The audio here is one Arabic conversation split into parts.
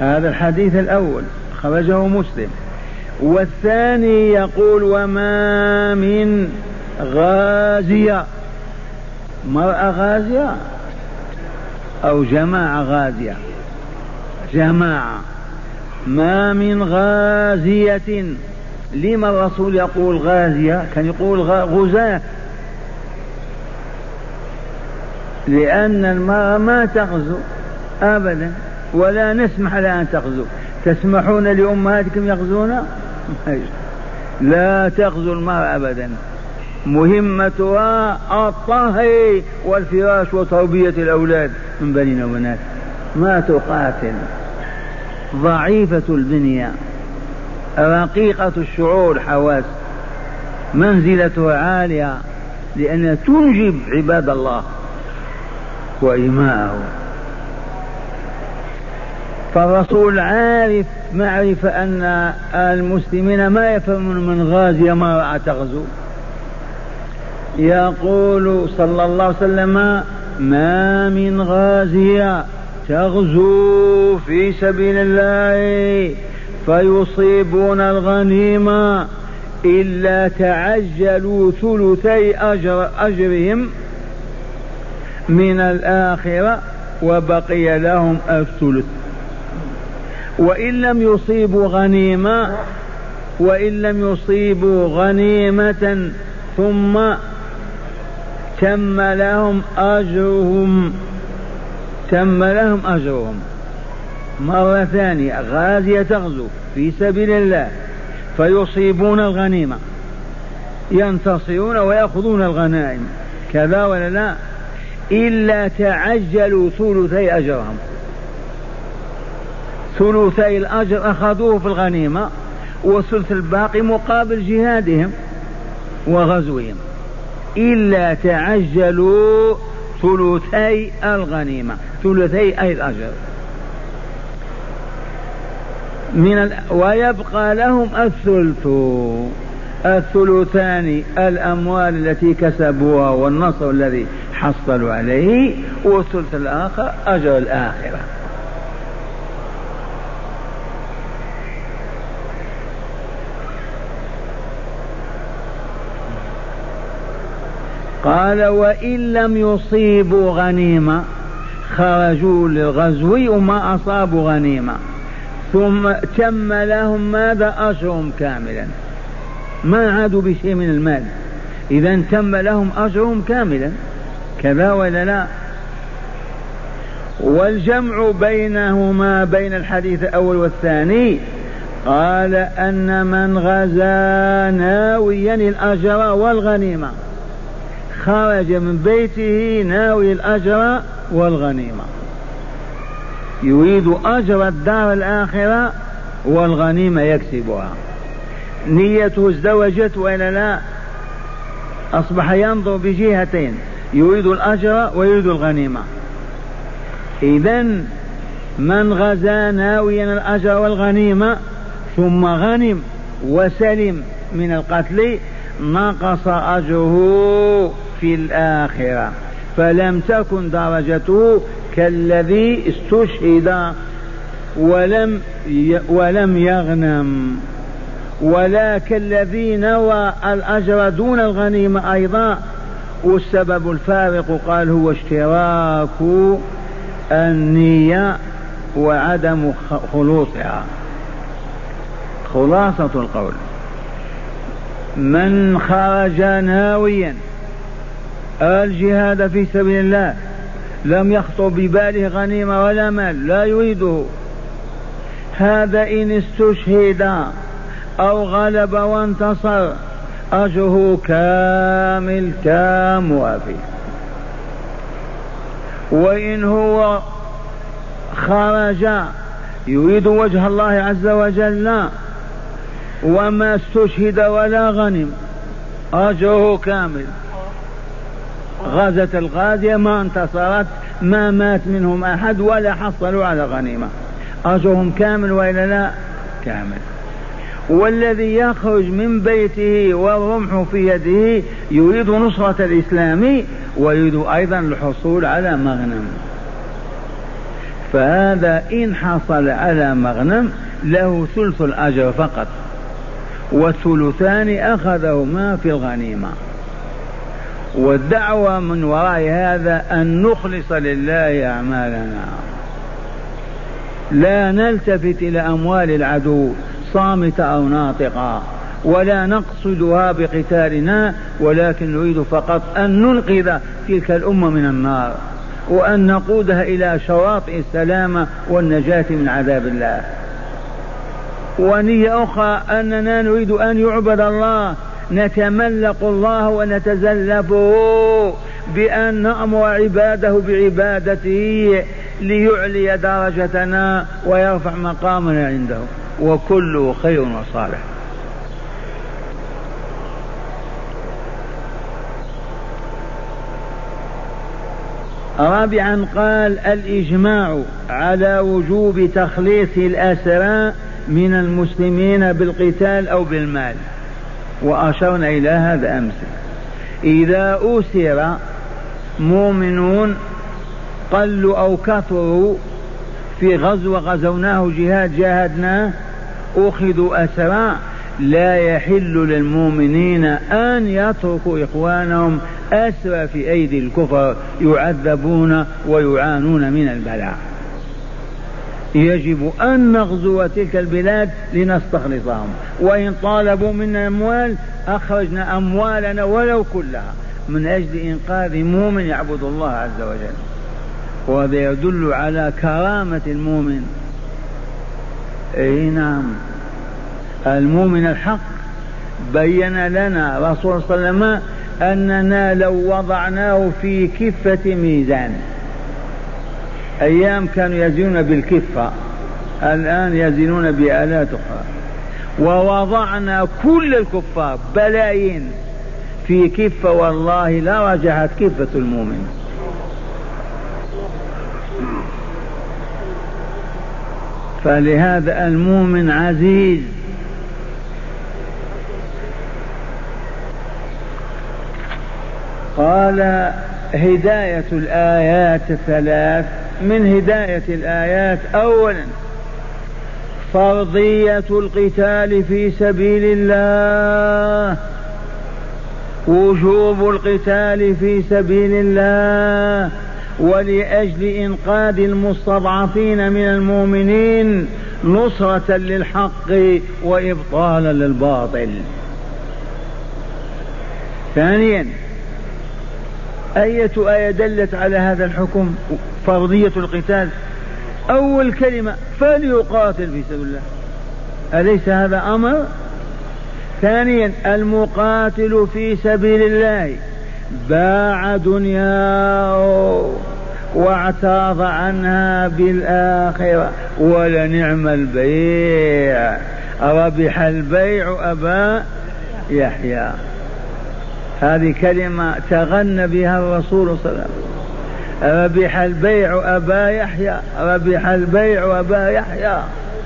هذا الحديث الأول خرجه مسلم. والثاني يقول وما من غازية، مرأة غازية أو جماعة غازية، جماعة، ما من غازية. لما الرسول يقول غازية؟ كان يقول غزاة، لأن المرأة ما تغزو أبدا ولا نسمح لها أن تغزو. تسمحون لأمهاتكم يغزون؟ لا تغزو المرأة أبدا، مهمتها الطهي والفراش وتربية الأولاد من بنين وبنات، ما تقاتل. ضعيفة البنية، رقيقة الشعور، حواس، منزلتها عالية لأنها تنجب عباد الله وإماءه. فالرسول عارف معرفة أن المسلمين ما يفهمون من غازية ما تغزو. يقول صلى الله عليه وسلم ما من غازية تغزو في سبيل الله فيصيبون الغنيمة إلا تعجلوا ثلثي أجرهم من الآخرة وبقي لهم الثلث. وإن لم يصيبوا غنيمة ثم تم لهم أجرهم مرة ثانية. غازية تغزو في سبيل الله فيصيبون الغنيمة، ينتصرون ويأخذون الغنائم، كذا ولا لا؟ إلا تعجلوا ثلثي أجرهم، ثلثي الأجر أخذوه في الغنيمة والثلث الباقي مقابل جهادهم وغزوهم. إلا تعجلوا ثلثي الغنيمة، ثلثي أي الأجر ويبقى لهم الثلثان الأموال التي كسبوها والنصر الذي حصلوا عليه، والثلث الآخر أجر الآخرة. قال وإن لم يصيبوا غنيمة، خرجوا للغزو وما أصابوا غنيمة، ثم تم لهم ماذا؟ أجرهم كاملا، ما عادوا بشيء من المال، إذا تم لهم أجرهم كاملا، كذا ولا لا؟ والجمع بينهما بين الحديث الأول والثاني قال أن من غزا ناويا الأجر والغنيمة خرج من بيته ناوي الأجر والغنيمة، يريد أجر الدار الآخرة والغنيمة يكسبها، نيته ازدوجت وإلا لا؟ أصبح ينظر بجهتين، يريد الأجر ويريد الغنيمة. إذن من غزا ناويا الأجر والغنيمة ثم غنم وسلم من القتل نقص أجره في الآخرة، فلم تكن درجته كالذي استشهد ولم يغنم، ولا كالذي نوى الأجر دون الغنيمة أيضا. والسبب الفارق قال هو اشتراك النية وعدم خلوصها. خلاصة القول من خرج ناويا الجهاد في سبيل الله لم يخطر بباله غنيمة ولا مال، لا يريده، هذا إن استشهد أو غلب وانتصر أجره كامل تام وافي. وإن هو خرج يريد وجه الله عز وجل وما استشهد ولا غنم أجره كامل. غزت الغازية ما انتصرت، ما مات منهم أحد ولا حصلوا على غنيمة، أجرهم كامل وإلا لا؟ كامل. والذي يخرج من بيته والرمح في يده يريد نصرة الإسلام ويريد أيضا الحصول على مغنم، فهذا إن حصل على مغنم له ثلث الأجر فقط، والثلثان أخذهما في الغنيمة. والدعوة من وراء هذا أن نخلص لله أعمالنا، لا نلتفت إلى أموال العدو صامتة أو ناطقة، ولا نقصدها بقتالنا، ولكن نريد فقط أن ننقذ تلك الأمة من النار، وأن نقودها إلى شواطئ السلامة والنجاة من عذاب الله. ونية أخرى أننا نريد أن يعبد الله، نتملق الله ونتزلفه بأن نأمر عباده بعبادته ليعلي درجتنا ويرفع مقامنا عنده، وكله خير وصالح. رابعا قال الإجماع على وجوب تخليص الأسرى من المسلمين بالقتال أو بالمال، وأشرنا إلى هذا أمس. إذا أسر مؤمنون قلوا أو كثروا في غزو غزوناه جهاد جاهدناه أخذوا أسرى، لا يحل للمؤمنين أن يتركوا إخوانهم أسرى في أيدي الكفر يعذبون ويعانون من البلاء. يجب أن نغزو تلك البلاد لنستخلصهم، وإن طالبوا منا أموال أخرجنا أموالنا ولو كلها من أجل إنقاذ مؤمن يعبد الله عز وجل. وهذا يدل على كرامة المؤمن. أي نعم، المؤمن الحق بين لنا رسول صلى الله عليه وسلم أننا لو وضعناه في كفة ميزان، أيام كانوا يزنون بالكفة، الآن يزنون بآلات أخرى، ووضعنا كل الكفار بلايين في كفة والله لا رجحت كفة المؤمن. فلهذا المؤمن عزيز. قال هداية الآيات الثلاث. من هداية الآيات أولا فرضية القتال في سبيل الله، وجوب القتال في سبيل الله ولأجل إنقاذ المستضعفين من المؤمنين نصرة للحق وإبطالا للباطل. ثانيا أية آية دلت على هذا الحكم فرضية القتال؟ أول كلمة فليقاتل في سبيل الله، أليس هذا أمر؟ ثانيا المقاتل في سبيل الله باع دنياه واعتاض عنها بالآخرة ولنعم البيع، ربح البيع أبا يحيى. هذه كلمة تغنى بها الرسول صلى الله عليه وسلم، ربح البيع أبا يحيى، ربح البيع أبا يحيى.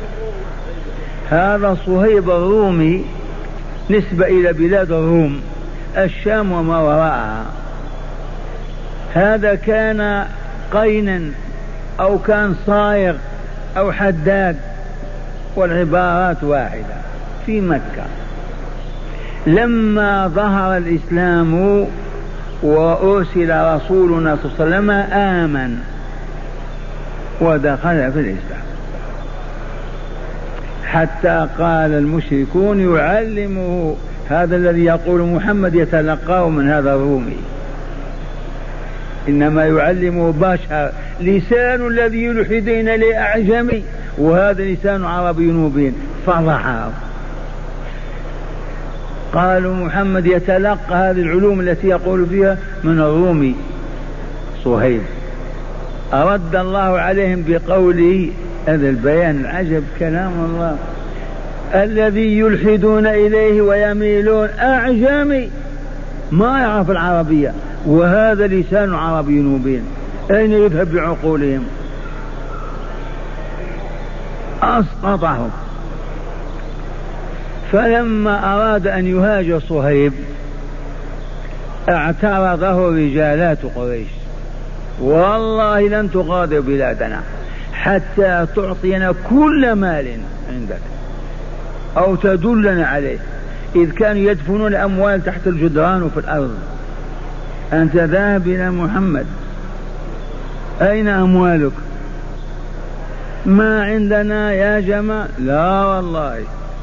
هذا صهيب الرومي نسبة إلى بلاد الروم، الشام وما وراءها. هذا كان قينا أو كان صايغ أو حداد، والعبارات واحدة، في مكة. لما ظهر الإسلام وأرسل رسولنا صلى الله عليه وسلم آمن ودخل في الإسلام، حتى قال المشركون يعلمه هذا الذي يقول محمد يتلقاه من هذا الرومي، إنما يعلمه بشر، لسان الذي يلحدين لأعجمي وهذا لسان عربي مبين، فضحه. قالوا محمد يتلقى هذه العلوم التي يقول فيها من الرومي صهيب. أرد الله عليهم بقوله، هذا البيان العجب كلام الله، الذي يلحدون إليه ويميلون أعجمي ما يعرف العربية وهذا لسان عربي مبين، أين يذهب بعقولهم؟ أسقطهم. فلما أراد أن يهاجر صهيب اعترضه رجالات قريش، والله لن تغادر بلادنا حتى تعطينا كل مال عندك أو تدلنا عليه، إذ كانوا يدفنون الأموال تحت الجدران وفي الأرض. أنت ذاهب إلى محمد، أين أموالك؟ ما عندنا يا جماعة. لا والله.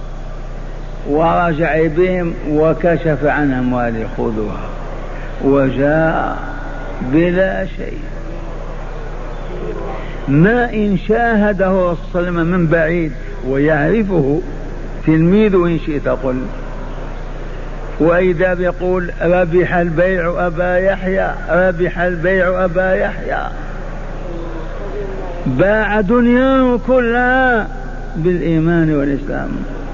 ورجع بهم وكشف عن أموالهم، خذوها، وجاء بلا شيء. ما إن شاهده صلى الله عليه وسلم من بعيد ويعرفه تلميذ إن شئت قل، وإذا بيقول ربح البيع أبا يحيى، ربح البيع أبا يحيى، باع دنياه كلها بالإيمان والإسلام.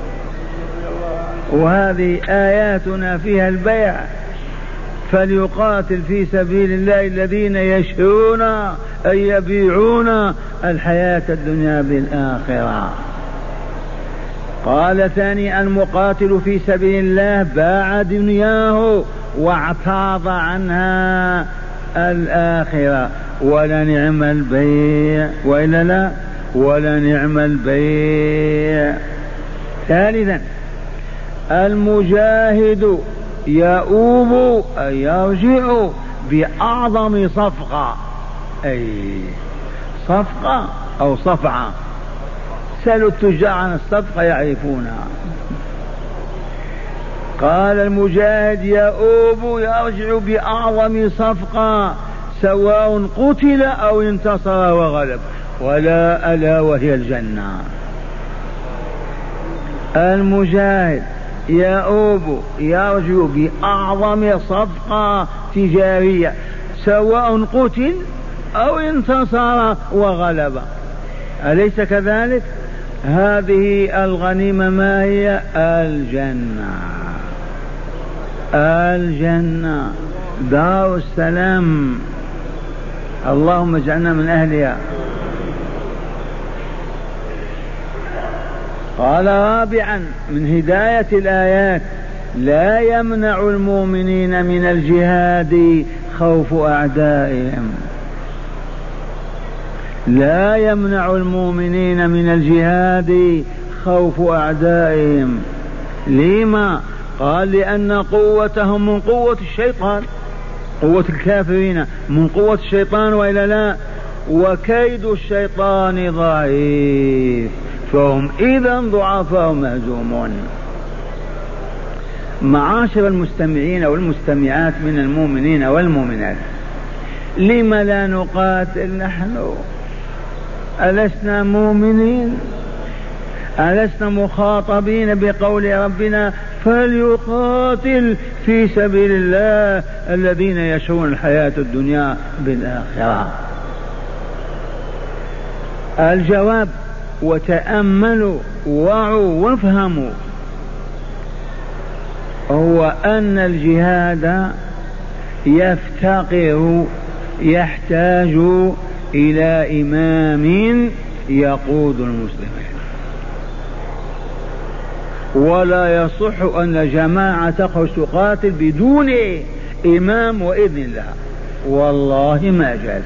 وهذه آياتنا فيها البيع، فليقاتل في سبيل الله الذين يشرون أي يبيعون الحياة الدنيا بالآخرة. قال ثاني: المقاتل في سبيل الله باع دنياه واعتاض عنها الآخرة، ولنعم البيع، وإلا لا، ولنعم البيع. ثالثا: المجاهد يؤوب أي يرجع بأعظم صفقة، أي صفقة أو صفعة. سألوا التجار عن الصفقة يعرفونها. قال: المجاهد يؤوب يرجع بأعظم صفقة، سواء قتل أو انتصر وغلب، ولا ألا وهي الجنة. المجاهد يؤوب يرجع بأعظم صفقة تجارية، سواء قتل أو انتصر وغلب، أليس كذلك؟ هذه الغنيمة ما هي؟ الجنة. الجنة دار السلام، اللهم اجعلنا من أهلها. قال: رابعا من هداية الآيات: لا يمنع المؤمنين من الجهاد خوف أعدائهم. لا يمنع المؤمنين من الجهاد خوف أعدائهم. لما؟ قال: لأن قوتهم من قوة الشيطان، قوة الكافرين من قوة الشيطان، وإلا لا، وكيد الشيطان ضعيف، فهم إذا ضعفاء مهزومون. معاشر المستمعين والمستمعات من المؤمنين والمؤمنات، لم لا نقاتل نحن؟ ألسنا مؤمنين؟ ألسنا مخاطبين بقول ربنا: فليقاتل في سبيل الله الذين يشرون الحياة الدنيا بالآخرة؟ الجواب: وتأملوا وعوا وافهموا، هو أن الجهاد يحتاج إلى إمام يقود المسلمين، ولا يصح أن جماعة تخرج تقاتل بدون إمام وإذن الله، والله ما جاز.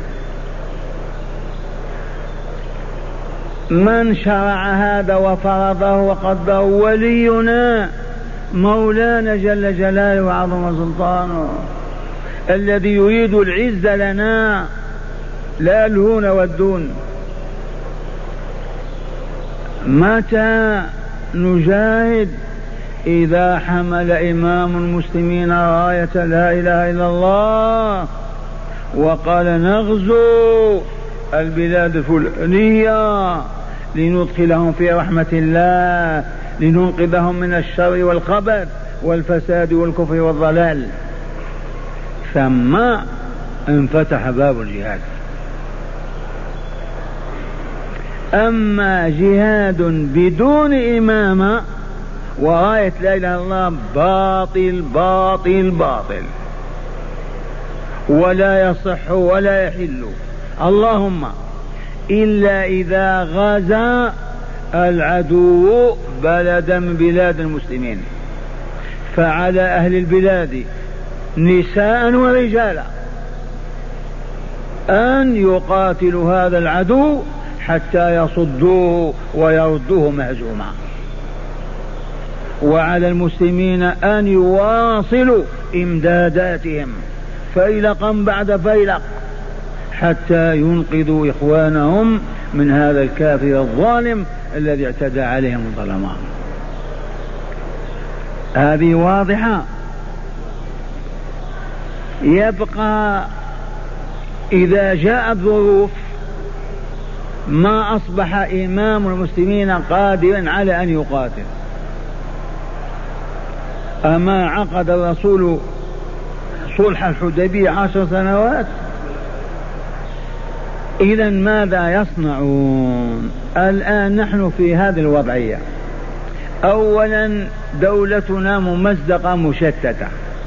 من شرع هذا وفرضه وقدره ولينا مولانا جل جلاله وعظم سلطانه، الذي يريد العز لنا لا الهون والدون. متى نجاهد؟ إذا حمل إمام المسلمين راية لا إله إلا الله وقال: نغزو البلاد الفلانية لندخلهم في رحمة الله، لننقذهم من الشر والخبث والفساد والكفر والضلال، ثم انفتح باب الجهاد. أما جهاد بدون إمامة وراية لا إله إلا الله باطل باطل باطل، ولا يصح ولا يحل، اللهم إلا إذا غزا العدو بلدا من بلاد المسلمين، فعلى أهل البلاد نساء ورجالا أن يقاتلوا هذا العدو حتى يصدوه ويردوه مهزوما. وعلى المسلمين أن يواصلوا إمداداتهم فيلقا بعد فيلق حتى ينقذوا إخوانهم من هذا الكافر الظالم الذي اعتدى عليهم الظلماء. هذه واضحة. يبقى إذا جاءت ظروف ما أصبح إمام المسلمين قادرا على أن يقاتل. أما عقد الرسول صلح الحديبية 10 سنوات؟ إذا ماذا يصنعون؟ الآن نحن في هذه الوضعية. أولا دولتنا ممزقة مشتتة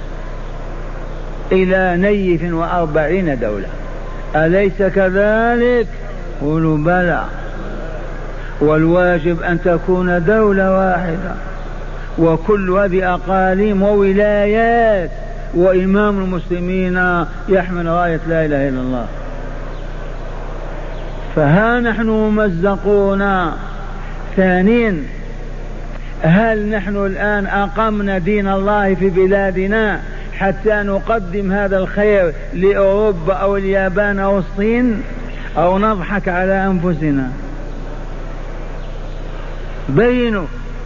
إلى 140 دولة، أليس كذلك؟ قولوا بلى. والواجب أن تكون دولة واحدة، وكل هذه أقاليم وولايات، وإمام المسلمين يحمل راية لا إله إلا الله. فها نحن ممزقون. ثانيا، هل نحن الآن أقمنا دين الله في بلادنا حتى نقدم هذا الخير لأوروبا أو اليابان أو الصين، أو نضحك على أنفسنا؟ بينوا.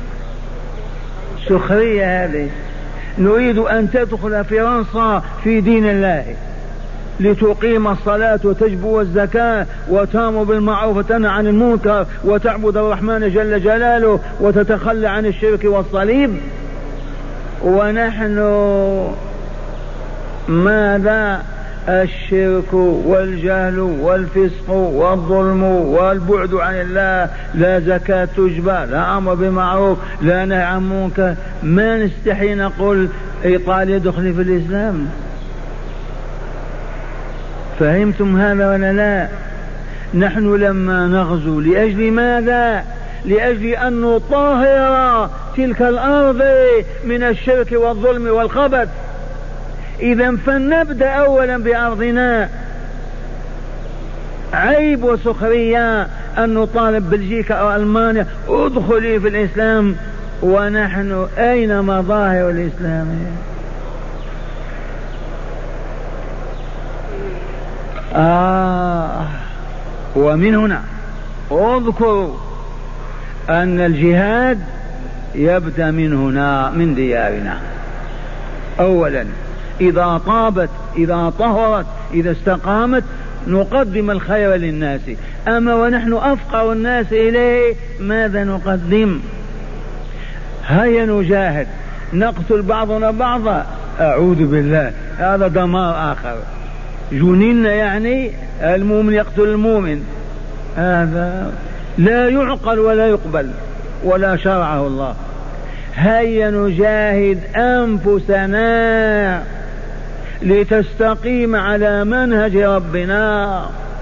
سخرية هذه. نريد أن تدخل فرنسا في دين الله لتقيم الصلاة وتجبو الزكاة وتامر بالمعروف وتنهى عن المنكر وتعبد الرحمن جل جلاله وتتخلى عن الشرك والصليب، ونحن ماذا؟ الشرك والجهل والفسق والظلم والبعد عن الله، لا زكاة تجبى، لا أمر بمعروف، لا نهي عن منكر. ما نستحي نقول إيطاليا دخلي في الإسلام. فهمتم هذا ولا لا؟ نحن لما نغزو لأجل ماذا؟ لأجل أن نطهر تلك الأرض من الشرك والظلم والخبث. إذا فلنبدأ أولا بأرضنا. عيب وسخرية أن نطالب بلجيكا أو ألمانيا ادخلي في الإسلام، ونحن أين مظاهر الإسلام؟ ومن هنا اذكروا أن الجهاد يبدأ من هنا، من ديارنا. أولا إذا طابت، إذا طهرت، إذا استقامت نقدم الخير للناس. أما ونحن أفقر الناس إليه ماذا نقدم؟ هيا نجاهد، نقتل بعضنا بعضا، أعوذ بالله، هذا دمار آخر. جننا يعني المؤمن يقتل المؤمن، هذا لا يعقل ولا يقبل ولا شرعه الله. هيا نجاهد أنفسنا لتستقيم على منهج ربنا.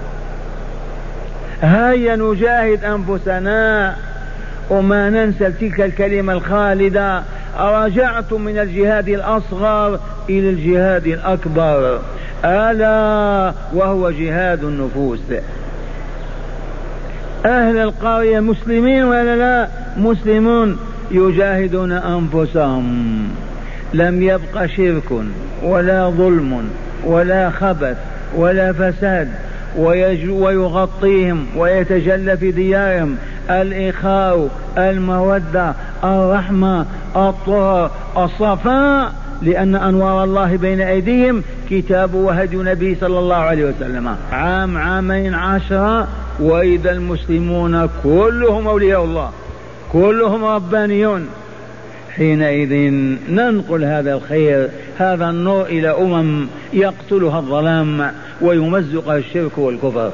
هيا نجاهد أنفسنا. وما ننسى تلك الكلمة الخالدة: رجعتم من الجهاد الأصغر إلى الجهاد الأكبر، ألا وهو جهاد النفوس. أهل القرية مسلمين ولا لا؟ مسلمون، يجاهدون أنفسهم. لم يبق شرك ولا ظلم ولا خبث ولا فساد، ويغطيهم ويتجلى في ديارهم الإخاء، المودة، الرحمة، الطهر، الصفاء، لأن أنوار الله بين أيديهم كتاب وهدي نبي صلى الله عليه وسلم. عام، عامين، 10، وإذا المسلمون كلهم أولياء الله، كلهم ربانيون. حينئذ ننقل هذا الخير، هذا النور إلى أمم يقتلها الظلام ويمزقها الشرك والكفر.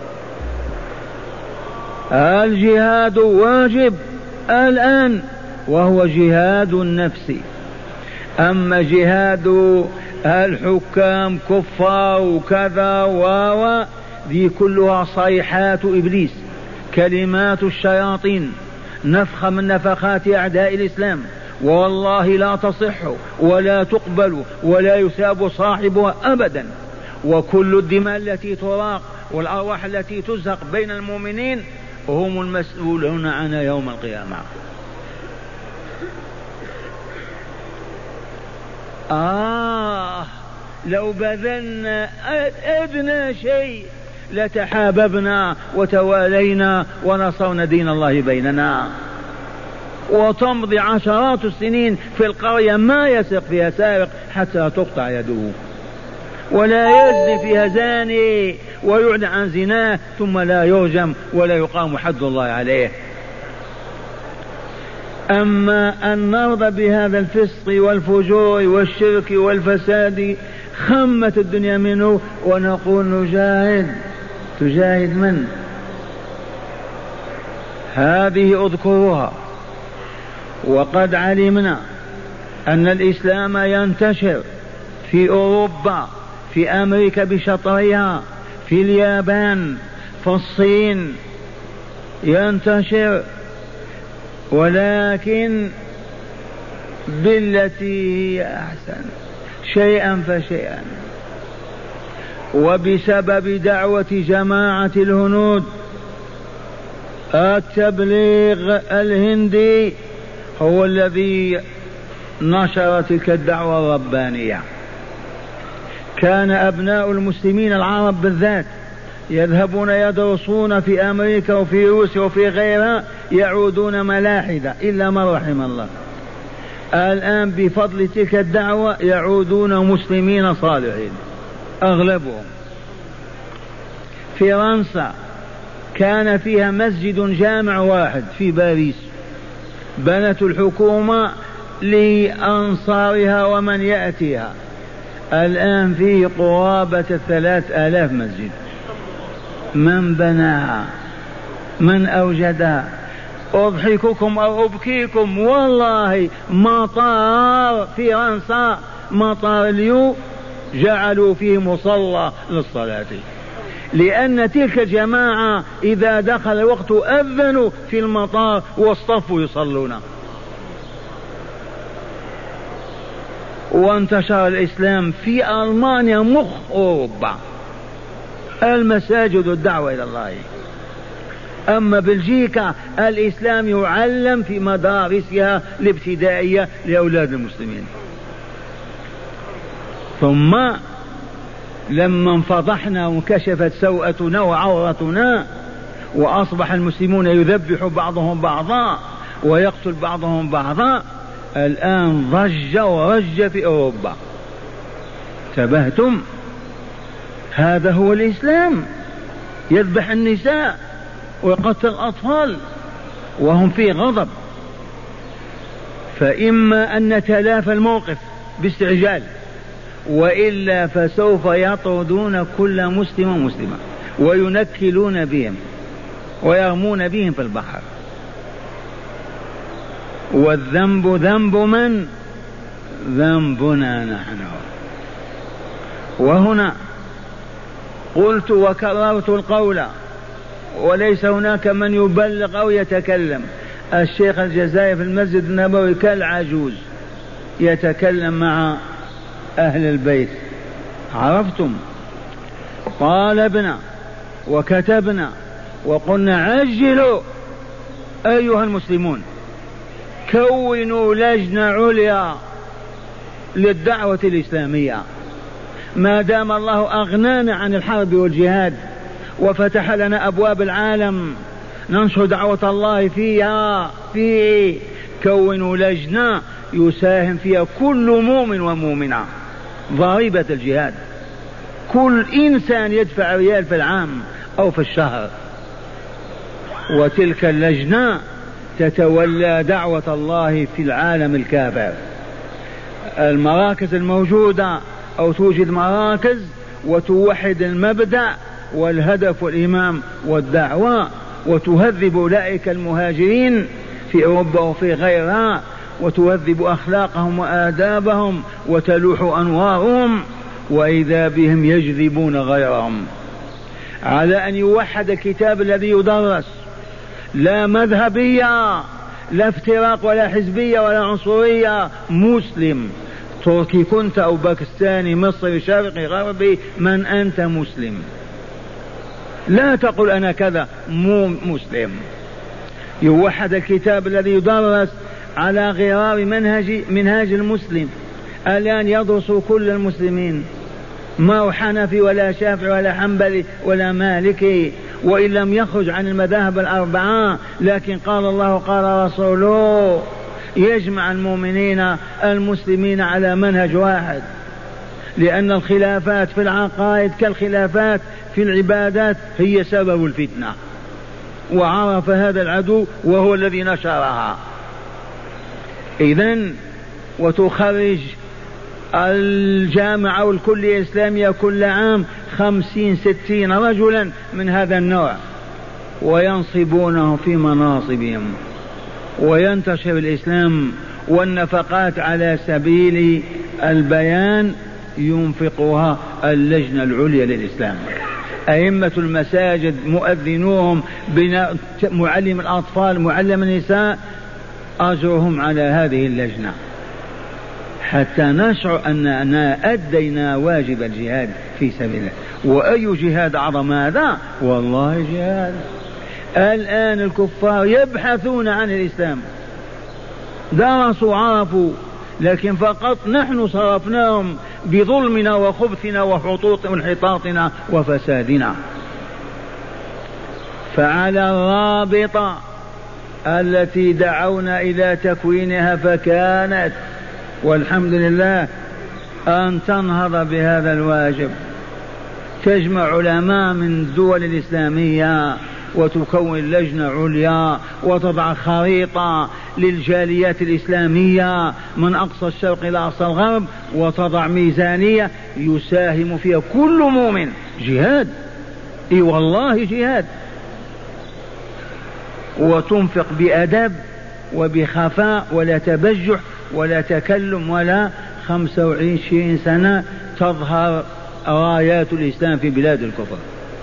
الجهاد واجب الآن، وهو جهاد النفس. أما جهاد الحكام كفار وكذا دي كلها صيحات إبليس، كلمات الشياطين، نفخة من نفخات أعداء الإسلام، والله لا تصح ولا تقبل ولا يثاب صاحبها أبدا. وكل الدماء التي تراق والأرواح التي تزهق بين المؤمنين هم المسؤولون عنها يوم القيامة. لو بذلنا أدنى شيء لتحاببنا وتوالينا ونصرنا دين الله بيننا. وتمضي عشرات السنين في القرية ما يسرق فيها سارق حتى تقطع يده، ولا يزني فيها زاني ويعلن عن زناه ثم لا يرجم ولا يقام حد الله عليه. أما أن نرضى بهذا الفسق والفجور والشرك والفساد خمت الدنيا منه ونقول نجاهد، تجاهد من؟ هذه أذكرها. وقد علمنا أن الإسلام ينتشر في أوروبا، في أمريكا بشطرها، في اليابان، في الصين ينتشر، ولكن بالتي هي أحسن، شيئا فشيئا. وبسبب دعوة جماعة الهنود التبليغ الهندي هو الذي نشر تلك الدعوة الربانية. كان أبناء المسلمين العرب بالذات يذهبون يدرسون في أمريكا وفي روسيا وفي غيرها، يعودون ملاحدة إلا من رحم الله. الآن بفضل تلك الدعوة يعودون مسلمين صالحين أغلبهم. فرنسا كان فيها مسجد جامع واحد في باريس، بنت الحكومة لأنصارها ومن يأتيها. الآن فيه قرابة 3000 مسجد. من بناها؟ من أوجدها؟ أضحككم أو أبكيكم، والله مطار فرنسا، مطار ليو، جعلوا فيه مصلى للصلاة، لأن تلك الجماعة إذا دخل الوقت أذنوا في المطار واصطفوا يصلون. وانتشر الإسلام في ألمانيا مخ أوروبا، المساجد والدعوة إلى الله. أما بلجيكا الإسلام يعلم في مدارسها الابتدائية لأولاد المسلمين. ثم لما انفضحنا وانكشفت سوءتنا وعورتنا وأصبح المسلمون يذبح بعضهم بعضا ويقتل بعضهم بعضا، الآن ضج ورج في أوروبا. انتبهتم؟ هذا هو الإسلام، يذبح النساء ويقتل الأطفال وهم في غضب. فإما أن نتلافى الموقف باستعجال، وإلا فسوف يطردون كل مسلم ومسلمة وينكلون بهم ويرمون بهم في البحر. والذنب ذنب من؟ ذنبنا نحن. وهنا قلت وكررت القول، وليس هناك من يبلغ أو يتكلم. الشيخ الجزائري في المسجد النبوي كالعجوز يتكلم مع أهل البيت. عرفتم؟ طالبنا وكتبنا وقلنا عجلوا أيها المسلمون، كونوا لجنة عليا للدعوة الإسلامية. ما دام الله أغنانا عن الحرب والجهاد وفتح لنا أبواب العالم ننشر دعوة الله فيها، كونوا لجنة يساهم فيها كل مؤمن ومؤمنة ضريبة الجهاد. كل إنسان يدفع ريال في العام أو في الشهر، وتلك اللجنة تتولى دعوة الله في العالم الكافر. المراكز الموجودة أو توجد مراكز وتوحد المبدأ والهدف والإمام والدعوة، وتهذب أولئك المهاجرين في أوروبا وفي غيرها، وتهذب أخلاقهم وآدابهم وتلوح أنوارهم، وإذا بهم يجذبون غيرهم على أن يوحد الكتاب الذي يدرس، لا مذهبية لا افتراق ولا حزبية ولا عنصرية. مسلم تركي كنت أو باكستاني مصري شرقي غربي، من أنت مسلم. لا تقل أنا كذا، مو مسلم. يوحد الكتاب الذي يدرس على غرار منهاج المسلم. الآن يدرس كل المسلمين، ما هو حنفي ولا شافعي ولا حنبلي ولا مالكي، وإن لم يخرج عن المذاهب الأربعة، لكن قال الله قال رسوله، يجمع المؤمنين المسلمين على منهج واحد. لأن الخلافات في العقائد كالخلافات في العبادات هي سبب الفتنة، وعرف هذا العدو وهو الذي نشرها. إذن وتخرج الجامعة والكلية الإسلامية كل عام 50-60 رجلا من هذا النوع، وينصبونهم في مناصبهم، وينتشر الإسلام. والنفقات على سبيل البيان ينفقها اللجنة العليا للإسلام. أئمة المساجد، مؤذنوهم، معلم الأطفال، معلم النساء، أجرهم على هذه اللجنة، حتى نشعر أننا أدينا واجب الجهاد في سبيل الله. وأي جهاد أعظم هذا؟ والله جهاد. الآن الكفار يبحثون عن الإسلام، درسوا عرفوا، لكن فقط نحن صرفناهم بظلمنا وخبثنا وانحطاطنا وفسادنا. فعلى الرابطة التي دعونا إلى تكوينها فكانت، والحمد لله، أن تنهض بهذا الواجب، تجمع علماء من الدول الإسلامية وتكون لجنة عليا وتضع خريطة للجاليات الإسلامية من أقصى الشرق إلى أقصى الغرب، وتضع ميزانية يساهم فيها كل مؤمن. جهاد، إي والله جهاد. وتنفق بأدب وبخفاء ولا تبجح ولا تكلم ولا 25 سنة تظهر رايات الإسلام في بلاد الكفر.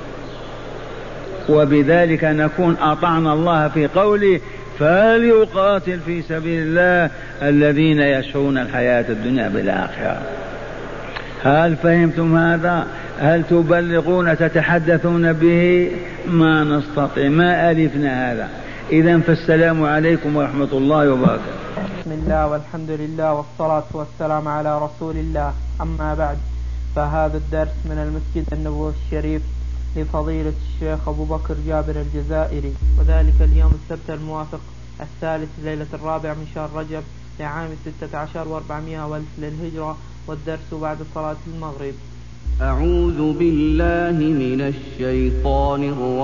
وبذلك نكون أطعنا الله في قوله فليقاتل في سبيل الله الذين يشرون الحياة الدنيا بالآخرة. هل فهمتم هذا؟ هل تبلغون تتحدثون به؟ ما نستطيع، ما ألفنا هذا. إذن فالسلام عليكم ورحمة الله وبركاته. بسم الله والحمد لله والصلاة والسلام على رسول الله. أما بعد، فهذا الدرس من المسجد النبوي الشريف لفضيلة الشيخ أبو بكر جابر الجزائري، وذلك اليوم السبت الموافق 3 ليلة 4 من شهر رجب لعام 16 و400 والف للهجرة، والدرس بعد صلاة المغرب. أعوذ بالله من الشيطان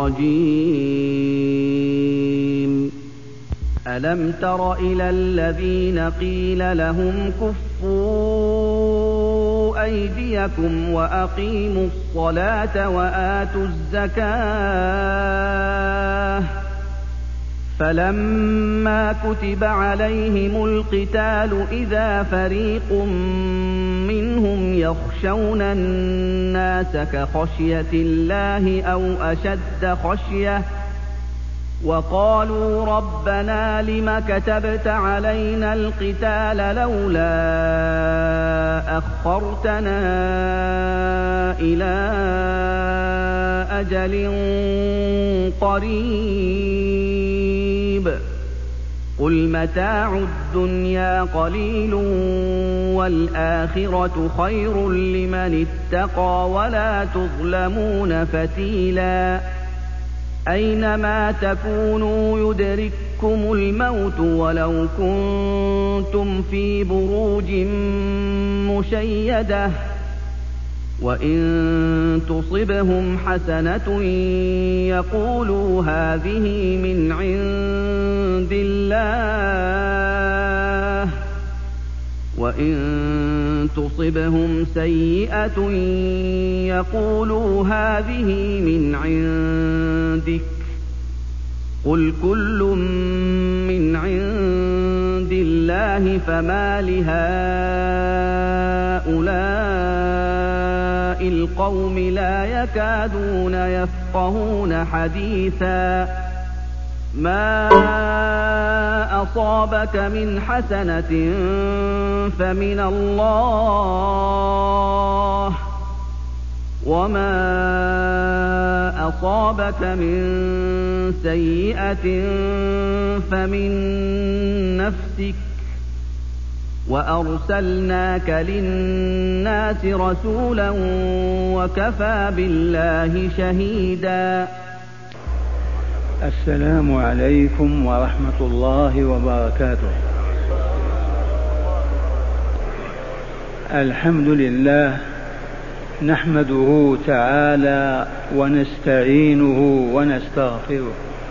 الرجيم. ألم تر إلى الذين قيل لهم كفوا أيديكم وأقيموا الصلاة وآتوا الزكاة فلما كتب عليهم القتال إذا فريق منهم يخشون الناس كخشية الله أو أشد خشية وقالوا ربنا لم كتبت علينا القتال لولا أخرتنا إلى أجل قريب قل متاع الدنيا قليل والآخرة خير لمن اتقى ولا تظلمون فتيلا أينما تكونوا يدرككم الموت ولو كنتم في بروج مشيدة وإن تصبهم حسنة يقولوا هذه من عند الله وإن تصبهم سيئة يقولوا هذه من عندك قل كل من عند الله فما لهؤلاء القوم لا يكادون يفقهون حديثا ما أصابك من حسنة فمن الله وما أصابك من سيئة فمن نفسك وأرسلناك للناس رسولا وكفى بالله شهيدا. السلام عليكم ورحمة الله وبركاته. الحمد لله نحمده تعالى ونستعينه ونستغفره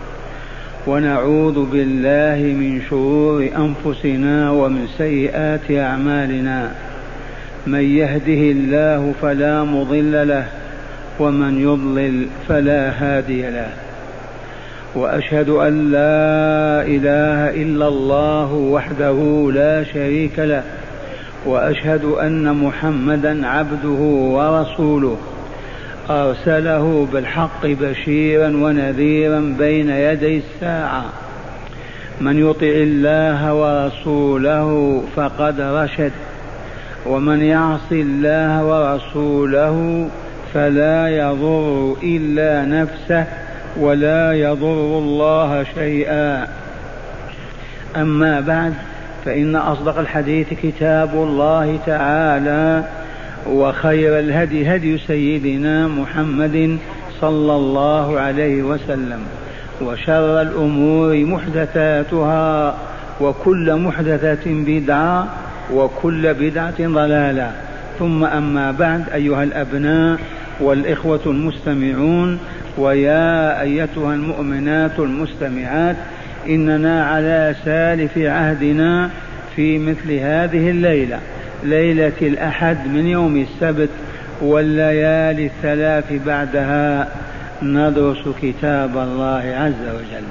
ونعوذ بالله من شرور أنفسنا ومن سيئات أعمالنا. من يهده الله فلا مضل له ومن يضلل فلا هادي له. وأشهد أن لا إله إلا الله وحده لا شريك له وأشهد أن محمدا عبده ورسوله أرسله بالحق بشيرا ونذيرا بين يدي الساعة. من يطع الله ورسوله فقد رشد ومن يعص الله ورسوله فلا يضر إلا نفسه ولا يضر الله شيئا. أما بعد، فإن أصدق الحديث كتاب الله تعالى وخير الهدي هدي سيدنا محمد صلى الله عليه وسلم وشر الأمور محدثاتها وكل محدثة بدعة وكل بدعة ضلالة. ثم أما بعد، أيها الأبناء والإخوة المستمعون ويا أيتها المؤمنات المستمعات، إننا على سالف عهدنا في مثل هذه الليلة، ليلة الأحد من يوم السبت والليالي الثلاث بعدها، ندرس كتاب الله عز وجل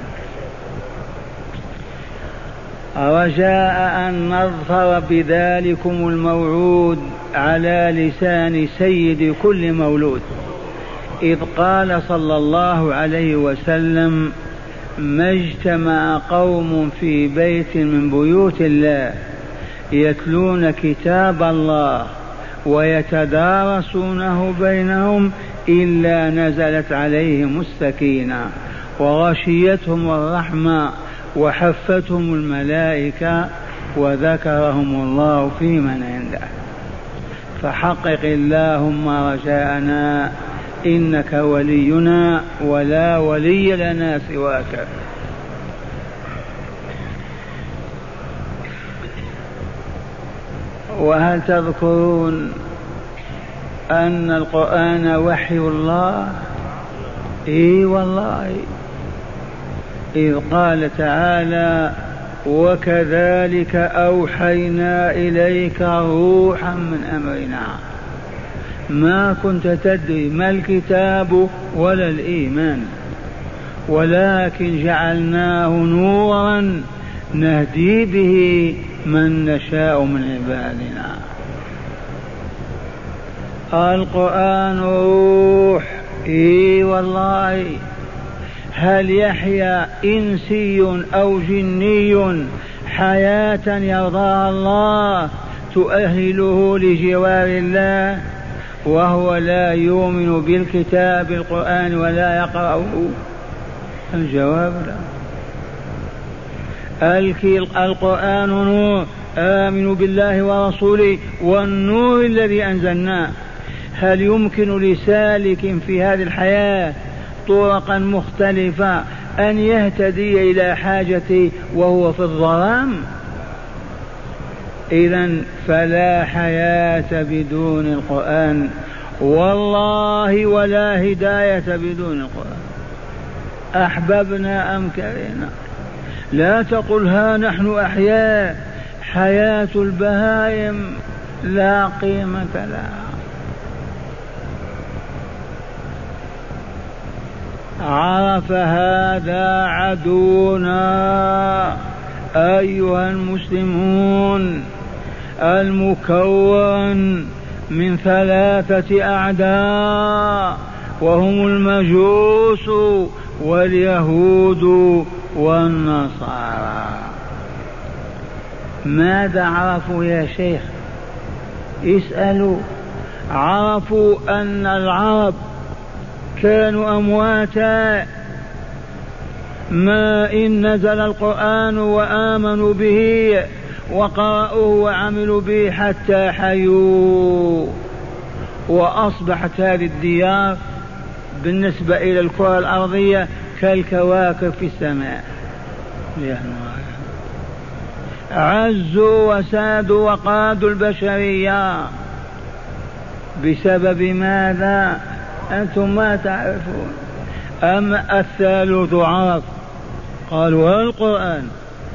رجاء أن نظفر بذلكم الموعود على لسان سيد كل مولود، إذ قال صلى الله عليه وسلم: ما اجتمع قوم في بيت من بيوت الله يتلون كتاب الله ويتدارسونه بينهم إلا نزلت عليهم السكينة وغشيتهم الرحمة وحفتهم الملائكة وذكرهم الله في من عنده. فحقق اللهم رجاءنا، إنك ولينا ولا ولي لنا سواك. وهل تذكرون أن القرآن وحي الله؟ إي والله، إذ قال تعالى: وكذلك أوحينا إليك روحا من أمرنا ما كنت تدري ما الكتاب ولا الإيمان ولكن جعلناه نورا نهدي به من نشاء من عبادنا. القرآن روح، إي والله. هل يحيا إنسي أو جني حياة يرضاها الله تؤهله لجوار الله وهو لا يؤمن بالكتاب القرآن ولا يقرأه؟ الجواب لا. القرآن نور، آمنوا بالله ورسوله والنور الذي أنزلناه. هل يمكن لسالك في هذه الحياة طرقا مختلفة أن يهتدي إلى حاجته وهو في الظلام؟ إذن فلا حياة بدون القرآن والله، ولا هداية بدون القرآن، أحببنا أم كرهنا. لا تقل ها نحن أحياء، حياة البهائم لا قيمة لها. عرف هذا عدونا أيها المسلمون، المكون من 3 أعداء، وهم المجوس واليهود والنصارى. ماذا عرفوا يا شيخ؟ اسألوا. عرفوا أن العرب كانوا أمواتا، ما إن نزل القرآن وآمنوا به وقرأوه وعملوا به حتى حيوا، وأصبحت هذه الديار بالنسبة إلى الكرة الأرضية كالكواكب في السماء. عزوا وسادوا وقادوا البشرية بسبب ماذا؟ أنتم ما تعرفون. أما الثالث عرف، قالوا القرآن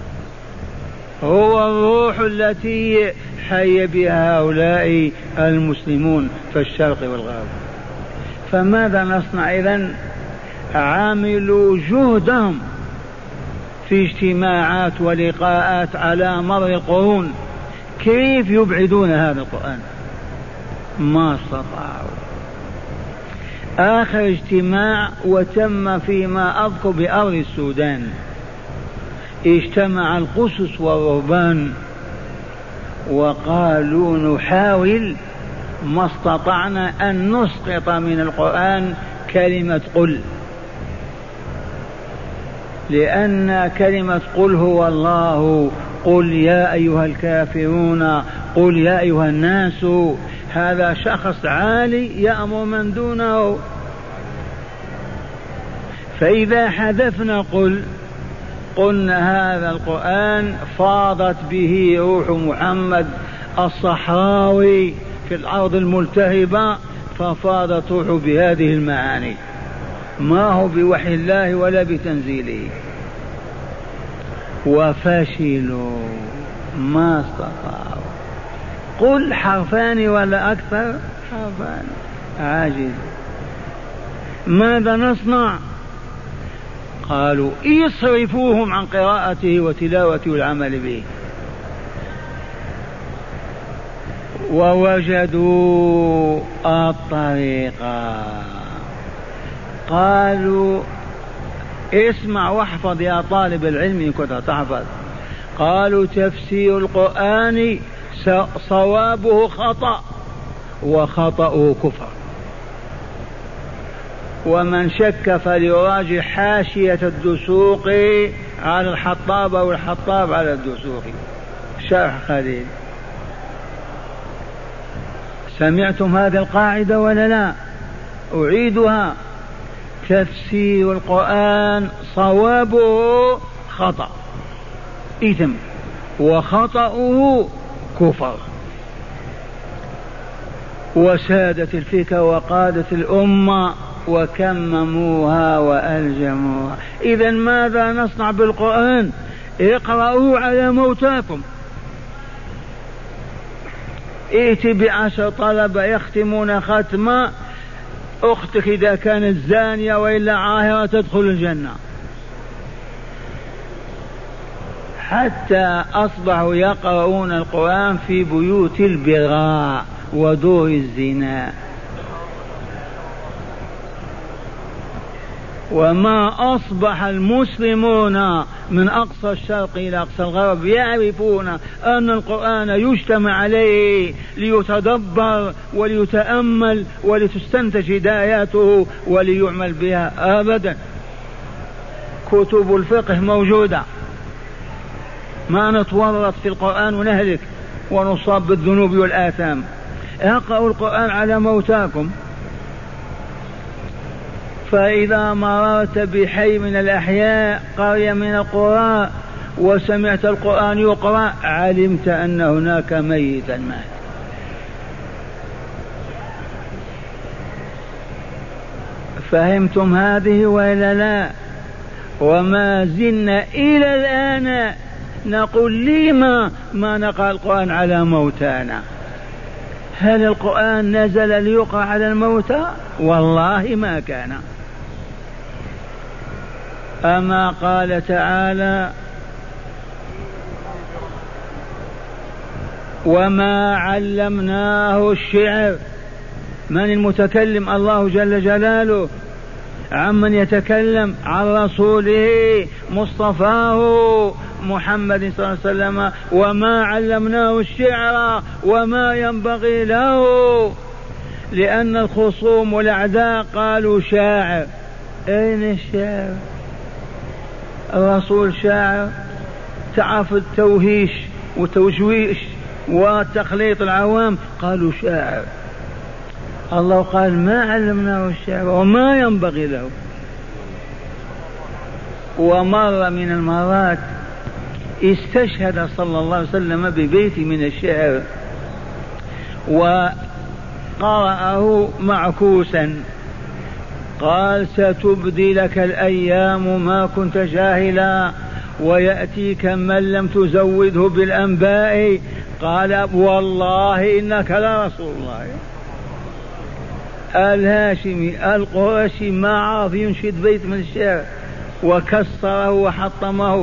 هو الروح التي حي بها هؤلاء المسلمون في الشرق والغرب. فماذا نصنع إذن؟ عملوا جهدهم في اجتماعات ولقاءات على مر القرون كيف يبعدون هذا القرآن، ما استطاعوا. آخر اجتماع وتم فيما أذكر بأرض السودان، اجتمع القسس والرهبان وقالوا نحاول ما استطعنا أن نسقط من القرآن كلمة قل، لأن كلمة قل هو الله، قل يا أيها الكافرون، قل يا أيها الناس، هذا شخص عالي يأمر من دونه. فإذا حذفنا قل قلنا هذا القرآن فاضت به روح محمد الصحراوي في الأرض الملتهبة، ففاضت روحه بهذه المعاني، ما هو بوحي الله ولا بتنزيله. وفشلوا ما استطاعوا. قل حرفان ولا أكثر، حرفان، عاجز. ماذا نصنع؟ قالوا اصرفوهم عن قراءته وتلاوته والعمل به. ووجدوا الطريقة، قالوا اسمع واحفظ يا طالب العلم إن كنت تحفظ. قالوا تفسير القرآن صوابه خطأ وخطأه كفر، ومن شك فليراجع حاشية الدسوقي على الحطاب أو الحطاب على الدسوقي، شرح خليل. سمعتم هذه القاعدة ولا لا؟ أعيدها: تفسير القرآن صوابه خطأ إثم وخطأه كفر. وسادت الفكرة وقادت الأمة وكمموها وألجموها. إذن ماذا نصنع بالقرآن؟ اقرأوه على موتاكم. ائت ب10 طلبة يختمون ختمة، أختك إذا كانت زانية وإلا عاهرة تدخل الجنة. حتى أصبحوا يقرؤون القرآن في بيوت البغاء ودور الزنا. وما أصبح المسلمون من أقصى الشرق إلى أقصى الغرب يعرفون أن القرآن يجتمع عليه ليتدبر وليتأمل ولتستنتج هداياته وليعمل بها. أبدا، كتب الفقه موجودة، ما نتورط في القرآن ونهلك ونصاب بالذنوب والآثام. اقرأوا القرآن على موتاكم. فإذا مررت بحي من الأحياء، قرية من القرى، وسمعت القرآن يقرأ، علمت أن هناك ميتا مات. فهمتم هذه وإلا لا؟ وما زلنا إلى الآن نقول لما ما نقرأ القرآن على موتانا؟ هل القرآن نزل ليقرأ على الموتى؟ والله ما كان. أما قال تعالى: وما علمناه الشعر. من المتكلم؟ الله جل جلاله. عمن يتكلم؟ عن رسوله مصطفاه محمد صلى الله عليه وسلم. وما علمناه الشعر وما ينبغي له. لأن الخصوم والأعداء قالوا شاعر. أين الشاعر؟ الرسول شاعر؟ تعرف التوهيش وتوشويش وتخليط العوام، قالوا شاعر. الله قال ما علمناه الشعر وما ينبغي له. ومرة من المرات استشهد صلى الله عليه وسلم ببيت من الشعر وقرأه معكوسا، قال ستبدي لك الأيام ما كنت جاهلا ويأتيك من لم تزوده بالأنباء. قال والله إنك لرسول الله. الهاشمي القرشي ما عرف ينشد بيت من الشعر وكسره وحطمه.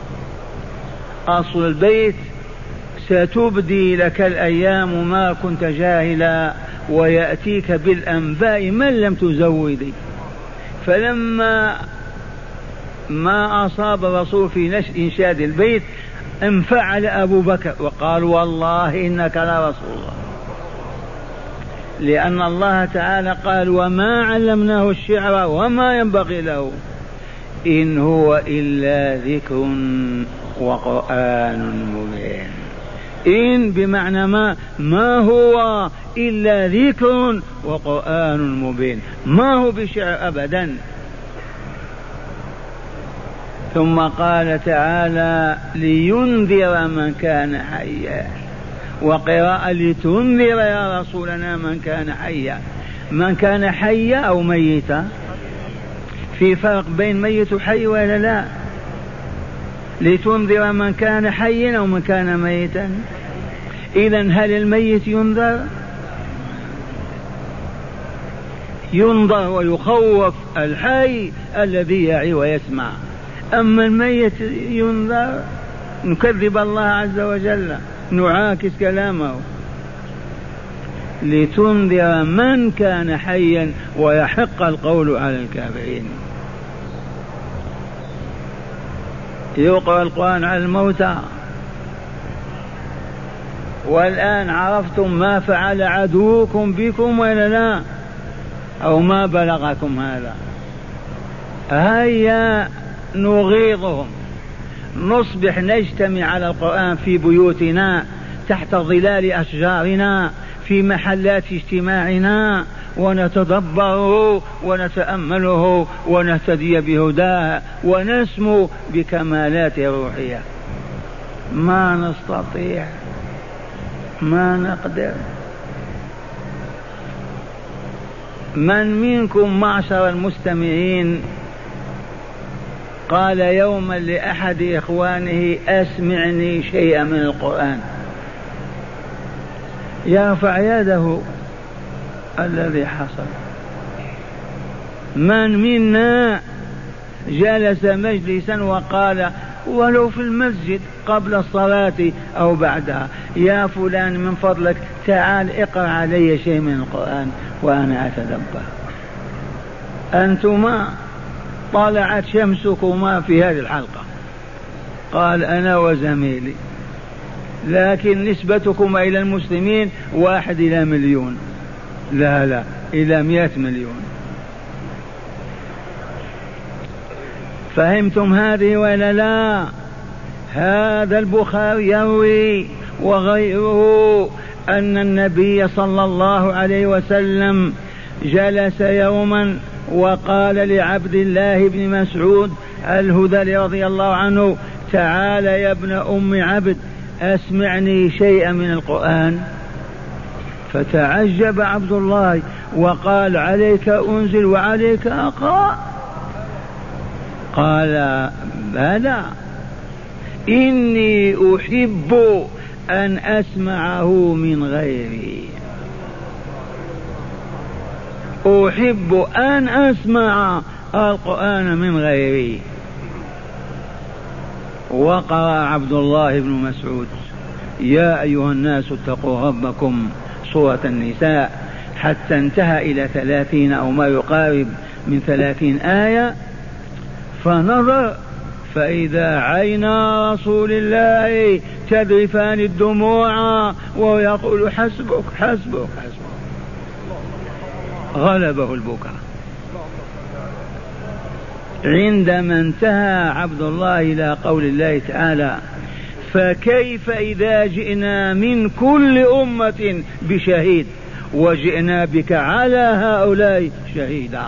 أصل البيت ستبدي لك الأيام ما كنت جاهلا ويأتيك بالأنباء من لم تزودي. فلما ما أصاب الرسول في إنشاد البيت انفعل أبو بكر وقال والله إنك لرسول الله، لأن الله تعالى قال وما علمناه الشعر وما ينبغي له إن هو إلا ذكر وقرآن مبين. إن بمعنى ما هو إلا ذكر وقرآن مبين، ما هو بشعر أبدا. ثم قال تعالى لينذر من كان حيا، وقراءة لتنذر يا رسولنا من كان حيا. من كان حيا أو ميتا؟ في فرق بين ميت وحي ولا لا؟ لتنذر من كان حيا أو من كان ميتا؟ إذن هل الميت ينذر؟ ينظر ويخوف الحي الذي يعي ويسمع، أما الميت ينذر. نكذب الله عز وجل، نعاكس كلامه. لتنذر من كان حيا ويحق القول على الكافرين. يقرأ القرآن على الموتى. والآن عرفتم ما فعل عدوكم بكم ولا لا؟ أو ما بلغكم هذا؟ هيا نغيظهم، نصبح نجتمع على القرآن في بيوتنا تحت ظلال أشجارنا في محلات اجتماعنا ونتدبره ونتأمله ونهتدي بهداه ونسمو بكمالات روحية. ما نستطيع، ما نقدر. من منكم معشر المستمعين قال يوما لأحد إخوانه أسمعني شيئا من القرآن؟ يرفع يده الذي حصل. من منا جلس مجلسا وقال ولو في المسجد قبل الصلاة أو بعدها يا فلان من فضلك تعال اقرأ علي شيء من القرآن وأنا أتدبر؟ أنتما طلعت شمسكما في هذه الحلقة. قال أنا وزميلي، لكن نسبتكما إلى المسلمين 1 إلى 1,000,000. لا إلى 100 مليون. فهمتم هذه ولا لا؟ هذا البخاري يروي وغيره أن النبي صلى الله عليه وسلم جلس يوما وقال لعبد الله بن مسعود الهذلي رضي الله عنه تعال يا ابن أم عبد أسمعني شيئا من القرآن. فتعجب عبد الله وقال عليك أنزل وعليك أقرأ؟ قال بلى إني أحب أن أسمعه من غيري، أحب أن أسمع القرآن من غيري. وقرأ عبد الله بن مسعود يا أيها الناس اتقوا ربكم سورة النساء حتى انتهى إلى 30 أو ما يقارب من 30 آية. فنظر فإذا عينا رسول الله تذرفان الدموع ويقول حسبك حسبك حسبك. غلبه البكاء. عندما انتهى عبد الله إلى قول الله تعالى: فكيف إذا جئنا من كل أمة بشهيد وجئنا بك على هؤلاء شهيدا.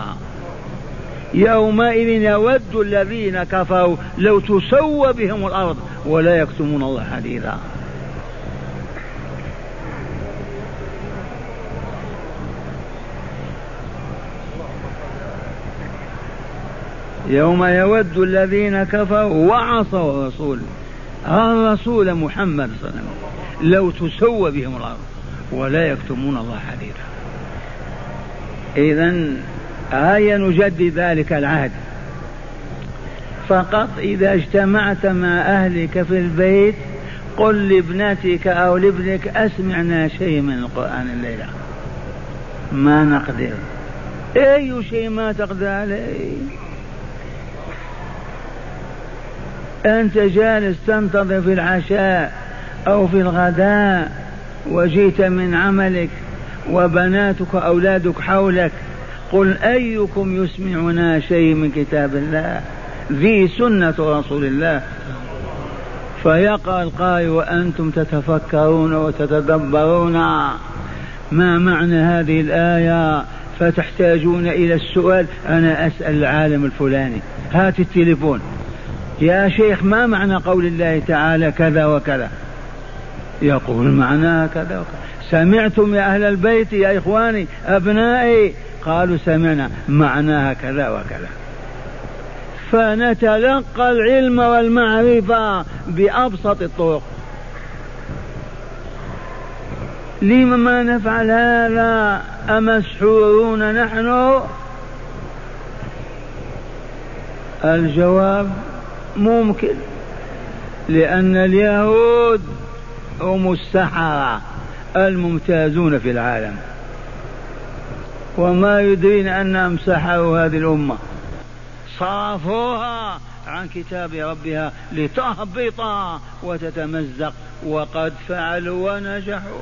يومئذ يود الذين كفروا لو تسوى بهم الأرض ولا يكتمون الله حديثا. يوم يود الذين كفروا وعصوا الرسول محمد صلى الله عليه وسلم لو تسوى بهم الأرض ولا يكتمون الله حديثا. إذن هيا نجدد ذلك العهد. فقط إذا اجتمعت مع أهلك في البيت قل لابنتك أو لابنك: أسمعنا شيء من القرآن الليلة. ما نقدر. أي شيء ما تقدر عليه. أنت جالس تنتظر في العشاء أو في الغداء وجيت من عملك وبناتك أولادك حولك، قل: أيكم يسمعنا شيء من كتاب الله ذي سنة رسول الله. فيقرأ القارئ وأنتم تتفكرون وتتدبرون ما معنى هذه الآية، فتحتاجون إلى السؤال: أنا أسأل العالم الفلاني، هات التليفون، يا شيخ ما معنى قول الله تعالى كذا وكذا؟ يقول معناها كذا وكذا. سمعتم يا أهل البيت يا إخواني أبنائي؟ قالوا سمعنا. معناها كذا وكذا. فنتلقى العلم والمعرفة بأبسط الطرق. لما ما نفعل هذا؟ أمسحورون نحن؟ الجواب ممكن، لأن اليهود هم السحرة الممتازون في العالم، وما يدرين أنهم سحروا هذه الأمة، صرفوها عن كتاب ربها لتهبط وتتمزق، وقد فعلوا ونجحوا.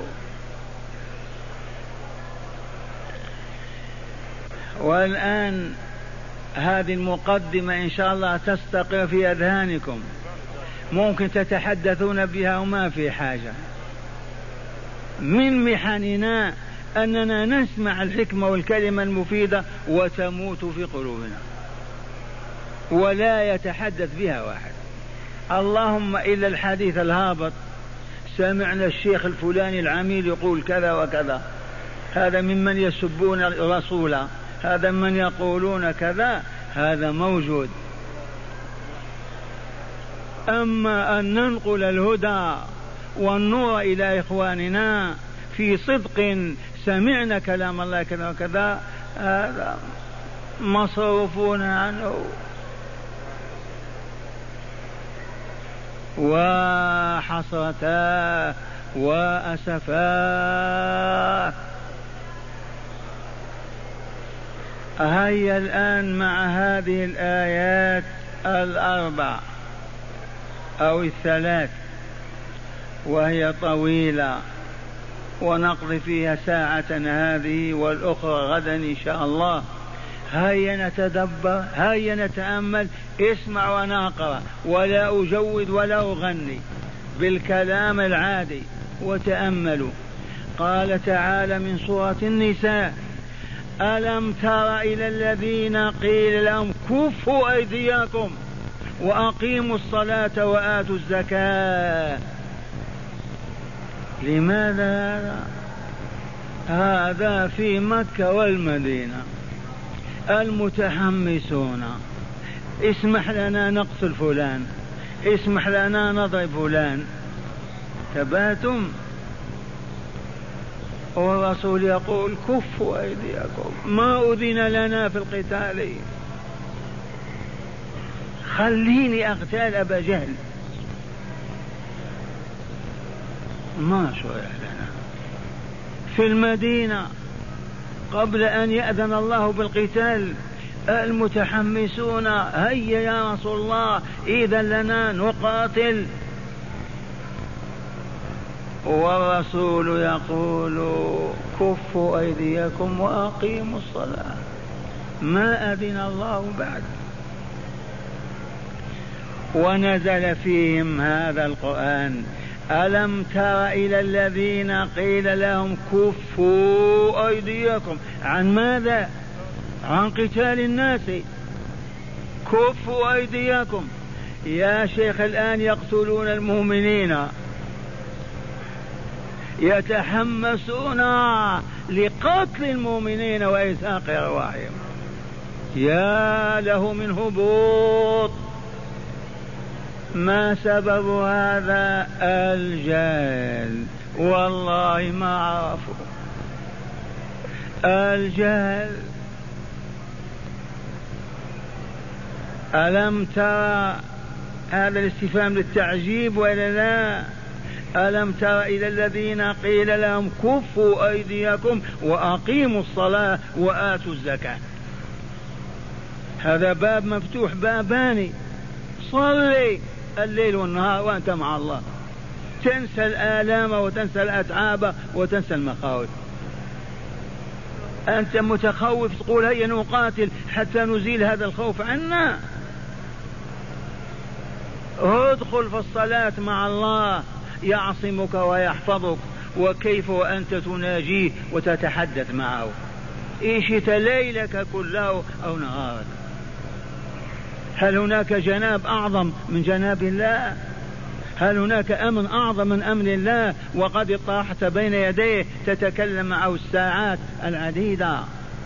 والآن هذه المقدمة إن شاء الله تستقر في أذهانكم، ممكن تتحدثون بها وما في حاجة. من محننا أننا نسمع الحكمة والكلمة المفيدة وتموت في قلوبنا ولا يتحدث بها واحد. اللهم إلا الحديث الهابط: سمعنا الشيخ الفلاني العميل يقول كذا وكذا، هذا ممن يسبون الرسول، هذا من يقولون كذا، هذا موجود. أما أن ننقل الهدى والنور إلى إخواننا في صدق سمعنا كلام الله كذا وكذا، هذا مصروفون عنه. وحسرتا وأسفا. هيا الآن مع هذه الآيات الأربع أو الثلاث، وهي طويلة ونقضي فيها ساعة هذه والأخرى غدا إن شاء الله. هيا نتدبر، هيا نتأمل. اسمع وأنا أقرأ ولا أجود ولا أغني، بالكلام العادي، وتأملوا. قال تعالى من سورة النساء: ألم تر إلى الذين قيل لهم كفوا أيديكم وأقيموا الصلاة وآتوا الزكاة. لماذا هذا في مكة والمدينة؟ المتحمسون: اسمح لنا نقتل فلان، اسمح لنا نضرب فلان. تباتم. والرسول يقول: كفوا أيديكم، ما أذن لنا في القتال، خليني أقتال أبا جهل، ما شرع لنا. في المدينة قبل أن يأذن الله بالقتال المتحمسون: هيا يا رسول الله إذن لنا نقاتل. والرسول يقول كفوا أيديكم وأقيموا الصلاة، ما أذن الله بعد. ونزل فيهم هذا القرآن: ألم تر إلى الذين قيل لهم كفوا أيديكم. عن ماذا؟ عن قتال الناس. كفوا أيديكم يا شيخ، الآن يقتلون المؤمنين، يتحمسون لقتل المؤمنين وإزهاق أرواحهم. يا له من هبوط. ما سبب هذا؟ الجهل، والله ما عرفوا. الجهل. ألم ترى، هذا الاستفهام للتعجيب ولا لا؟ ألم تر إلى الذين قيل لهم كفوا أيديكم وأقيموا الصلاة وآتوا الزكاة. هذا باب مفتوح، بابان. صلي الليل والنهار وأنت مع الله، تنسى الآلام وتنسى الأتعاب وتنسى المخاوف. أنت متخوف تقول هيا نقاتل حتى نزيل هذا الخوف عنا. ادخل في الصلاة مع الله يعصمك ويحفظك. وكيف وأنت تناجيه وتتحدث معه؟ إيشت ليلك كله أو نهارك. هل هناك جناب أعظم من جناب الله؟ هل هناك أمن أعظم من أمن الله؟ وقد اطرحت بين يديه تتكلم معه الساعات العديدة.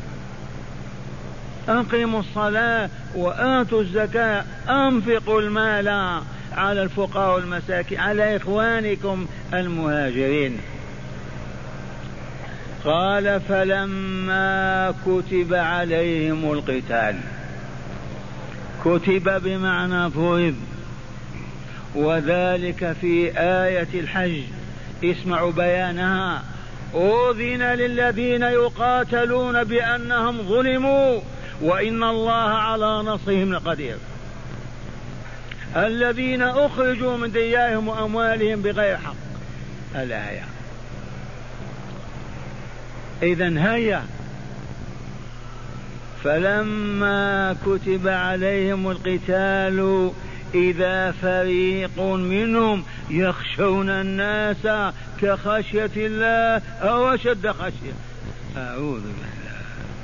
أقيموا الصلاة وآتوا الزكاة، أنفقوا المال على الفقراء والمساكين، على إخوانكم المهاجرين. قال فلما كتب عليهم القتال. كتب بمعنى فرض، وذلك في آية الحج. اسمعوا بيانها: أذن للذين يقاتلون بأنهم ظلموا وإن الله على نصرهم لقدير. الذين أخرجوا من ديارهم وأموالهم بغير حق. الآية. إذن هيا. فلما كتب عليهم القتال إذا فريق منهم يخشون الناس كخشية الله أو أشد خشية. أعوذ بالله.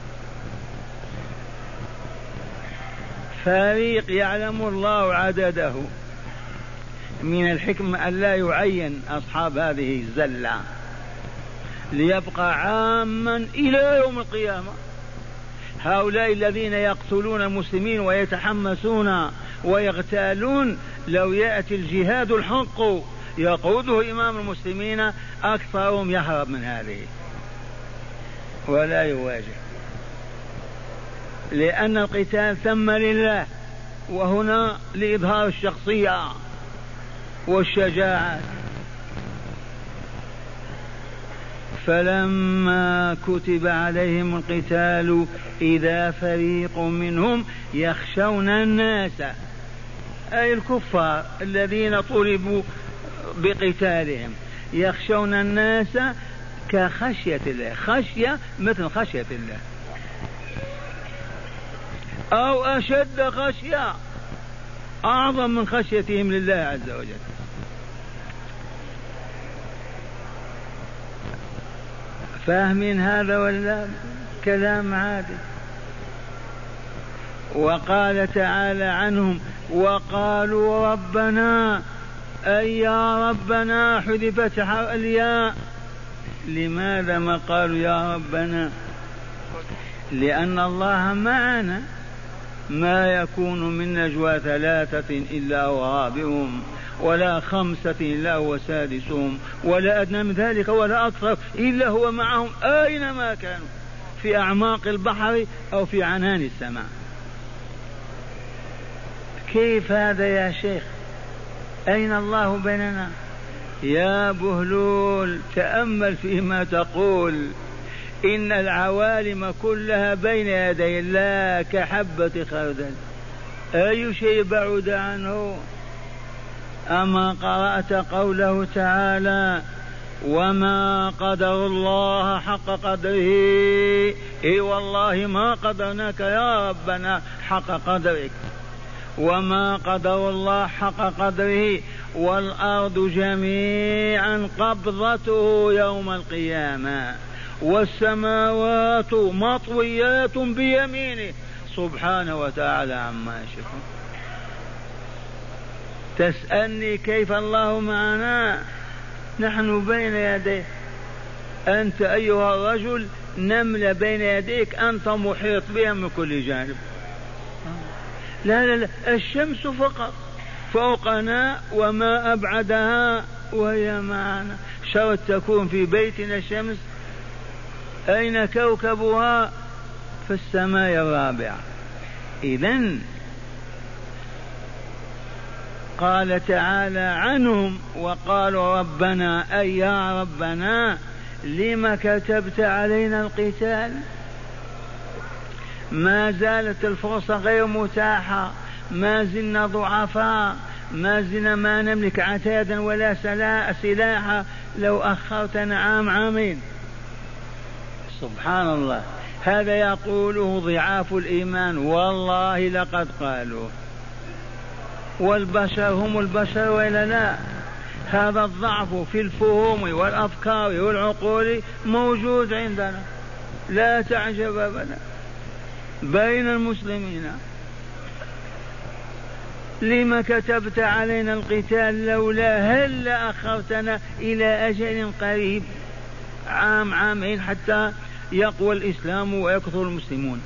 فريق يعلم الله عدده. من الحكمة أن لا يعين أصحاب هذه الزلة ليبقى عاما إلى يوم القيامة. هؤلاء الذين يقتلون المسلمين ويتحمسون ويغتالون، لو يأتي الجهاد الحق يقوده إمام المسلمين أكثرهم يهرب من هذه ولا يواجه، لأن القتال ثم لله، وهنا لإظهار الشخصية والشجاعة. فلما كتب عليهم القتال إذا فريق منهم يخشون الناس، أي الكفار الذين طلبوا بقتالهم، يخشون الناس كخشية الله. خشية مثل خشية الله أو أشد خشية، أعظم من خشيتهم لله عز وجل. فاهمين هذا ولا كلام عادي؟ وقال تعالى عنهم: وقالوا ربنا، أي يا ربنا، حذفت الياء. لماذا ما قالوا يا ربنا؟ لأن الله معنا، ما يكون من نجوى ثلاثة إلا هو رابعهم ولا خمسة إلا هو سادسهم ولا أدنى من ذلك ولا أكثر إلا هو معهم أينما كانوا، في أعماق البحر أو في عنان السماء. كيف هذا يا شيخ؟ أين الله بيننا؟ يا بهلول تأمل فيما تقول. إن العوالم كلها بين يدي الله كحبة خردل، أي شيء بعد عنه؟ أما قرأت قوله تعالى: وما قدر الله حق قدره. اي والله ما قدرناك يا ربنا حق قدرك. وما قدر الله حق قدره والأرض جميعا قبضته يوم القيامة والسماوات مطويات بيمينه سبحانه وتعالى عما يشركون. تسألني كيف الله معنا؟ نحن بين يديه. أنت أيها الرجل نملة بين يديك، أنت محيط بها من كل جانب. لا لا لا، الشمس فقط فوقنا وما أبعدها وهي معنا. شرط تكون في بيتنا الشمس، أين كوكبها؟ في السماء الرابعة. إذن قال تعالى عنهم وقالوا ربنا أي يا ربنا لما كتبت علينا القتال؟ ما زالت الفرصة غير متاحة، ما زلنا ضعفاء، ما زلنا ما نملك عتادا ولا سلاحا، لو أخرتنا عام عامين. سبحان الله، هذا يقوله ضعاف الإيمان، والله لقد قالوا. والبشر هم البشر وإلا لا؟ هذا الضعف في الفهوم والأفكار والعقول موجود عندنا، لا تعجب أبدا بين المسلمين. لما كتبت علينا القتال لولا هل أخرتنا إلى أجل قريب، عام عامين، حتى يقوى الإسلام ويكثر المسلمون.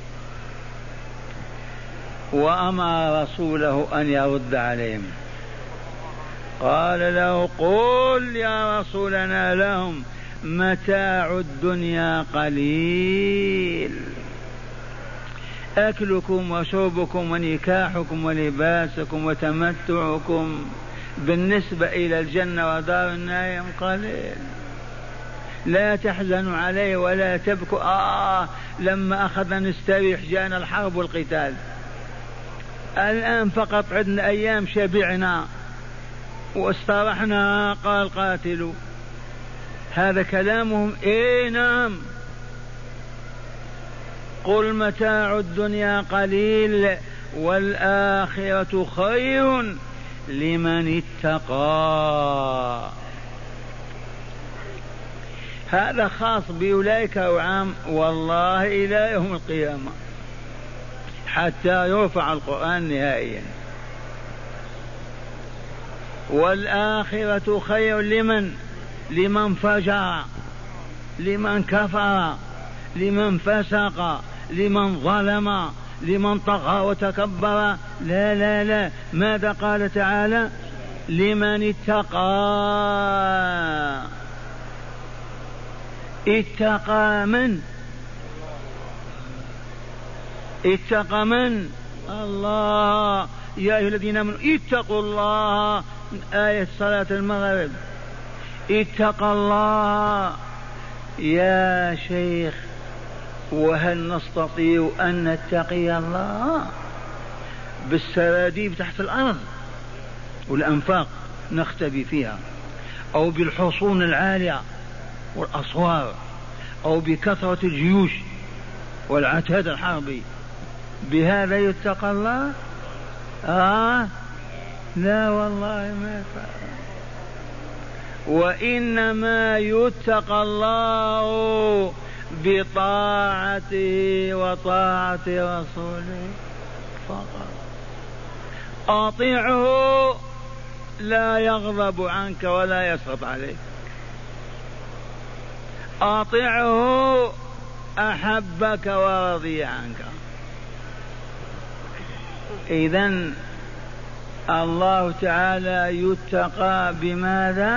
وأمر رسوله أن يرد عليهم، قال له قل يا رسولنا لهم متاع الدنيا قليل، أكلكم وشربكم ونكاحكم ولباسكم وتمتعكم بالنسبة إلى الجنة ودار النعيم قليل، لا تحزنوا عليه ولا تبكوا. لما أخذنا نستريح جاءنا الحرب والقتال، الآن فقط عدنا أيام شبعنا واسترحنا، قال قاتلوا. هذا كلامهم. إيه نعم، قل متاع الدنيا قليل والآخرة خير لمن اتقى. هذا خاص بأولئك وعام والله إلى يوم القيامة حتى يرفع القرآن نهائيا. والآخرة خير لمن فجر، لمن كفر، لمن فسق، لمن ظلم، لمن طغى وتكبر. لا لا لا، ماذا قال تعالى؟ لمن اتقى. اتقى من؟ اتقى من؟ الله. يا أيها الذين آمنوا اتقوا الله، آية صلاة المغرب. اتقى الله. يا شيخ، وهل نستطيع أن نتقي الله بالسراديب تحت الأرض والأنفاق نختبي فيها، أو بالحصون العالية والأسوار، أو بكثرة الجيوش والعتاد الحربي؟ بهذا يتقى الله؟ لا والله ما فعل. وإنما يتقى الله بطاعته وطاعة رسوله فقط. أطيعه لا يغضب عنك ولا يسخط عليك، أطيعه أحبك ورضي عنك. إذن الله تعالى يتقى بماذا؟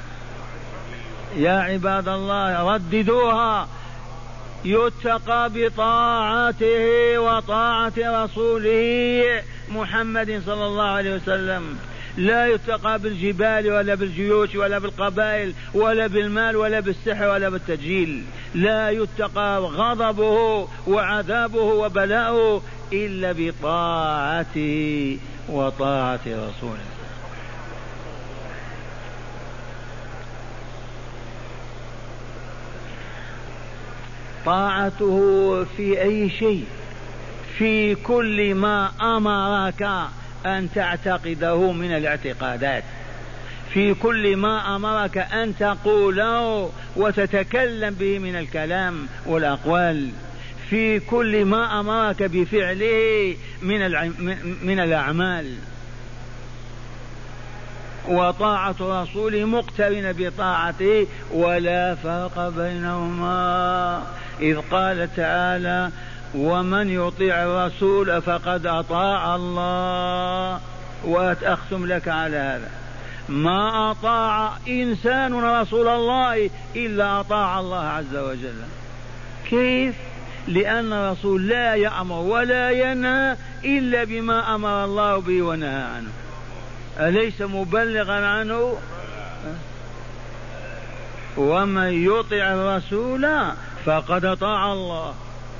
يا عباد الله رددوها، يتقى بطاعته وطاعة رسوله محمد صلى الله عليه وسلم. لا يتقى بالجبال ولا بالجيوش ولا بالقبائل ولا بالمال ولا بالسحر ولا بالتجيل. لا يتقى غضبه وعذابه وبلاؤه إلا بطاعته وطاعة رسوله. طاعته في أي شيء، في كل ما أمرك أن تعتقده من الاعتقادات، في كل ما أمرك أن تقوله وتتكلم به من الكلام والأقوال، في كل ما أمرك بفعله من الأعمال. وطاعة رسوله مقترنة بطاعته ولا فرق بينهما، إذ قال تعالى: ومن يطيع الرسول فقد أطاع الله. وأختم لك على هذا: ما أطاع إنسان رسول الله إلا أطاع الله عز وجل. كيف؟ لأن الرسول لا يأمر ولا ينهى إلا بما أمر الله به ونهى عنه، أليس مبلغا عنه؟ ومن يطع الرسول فقد أطاع الله.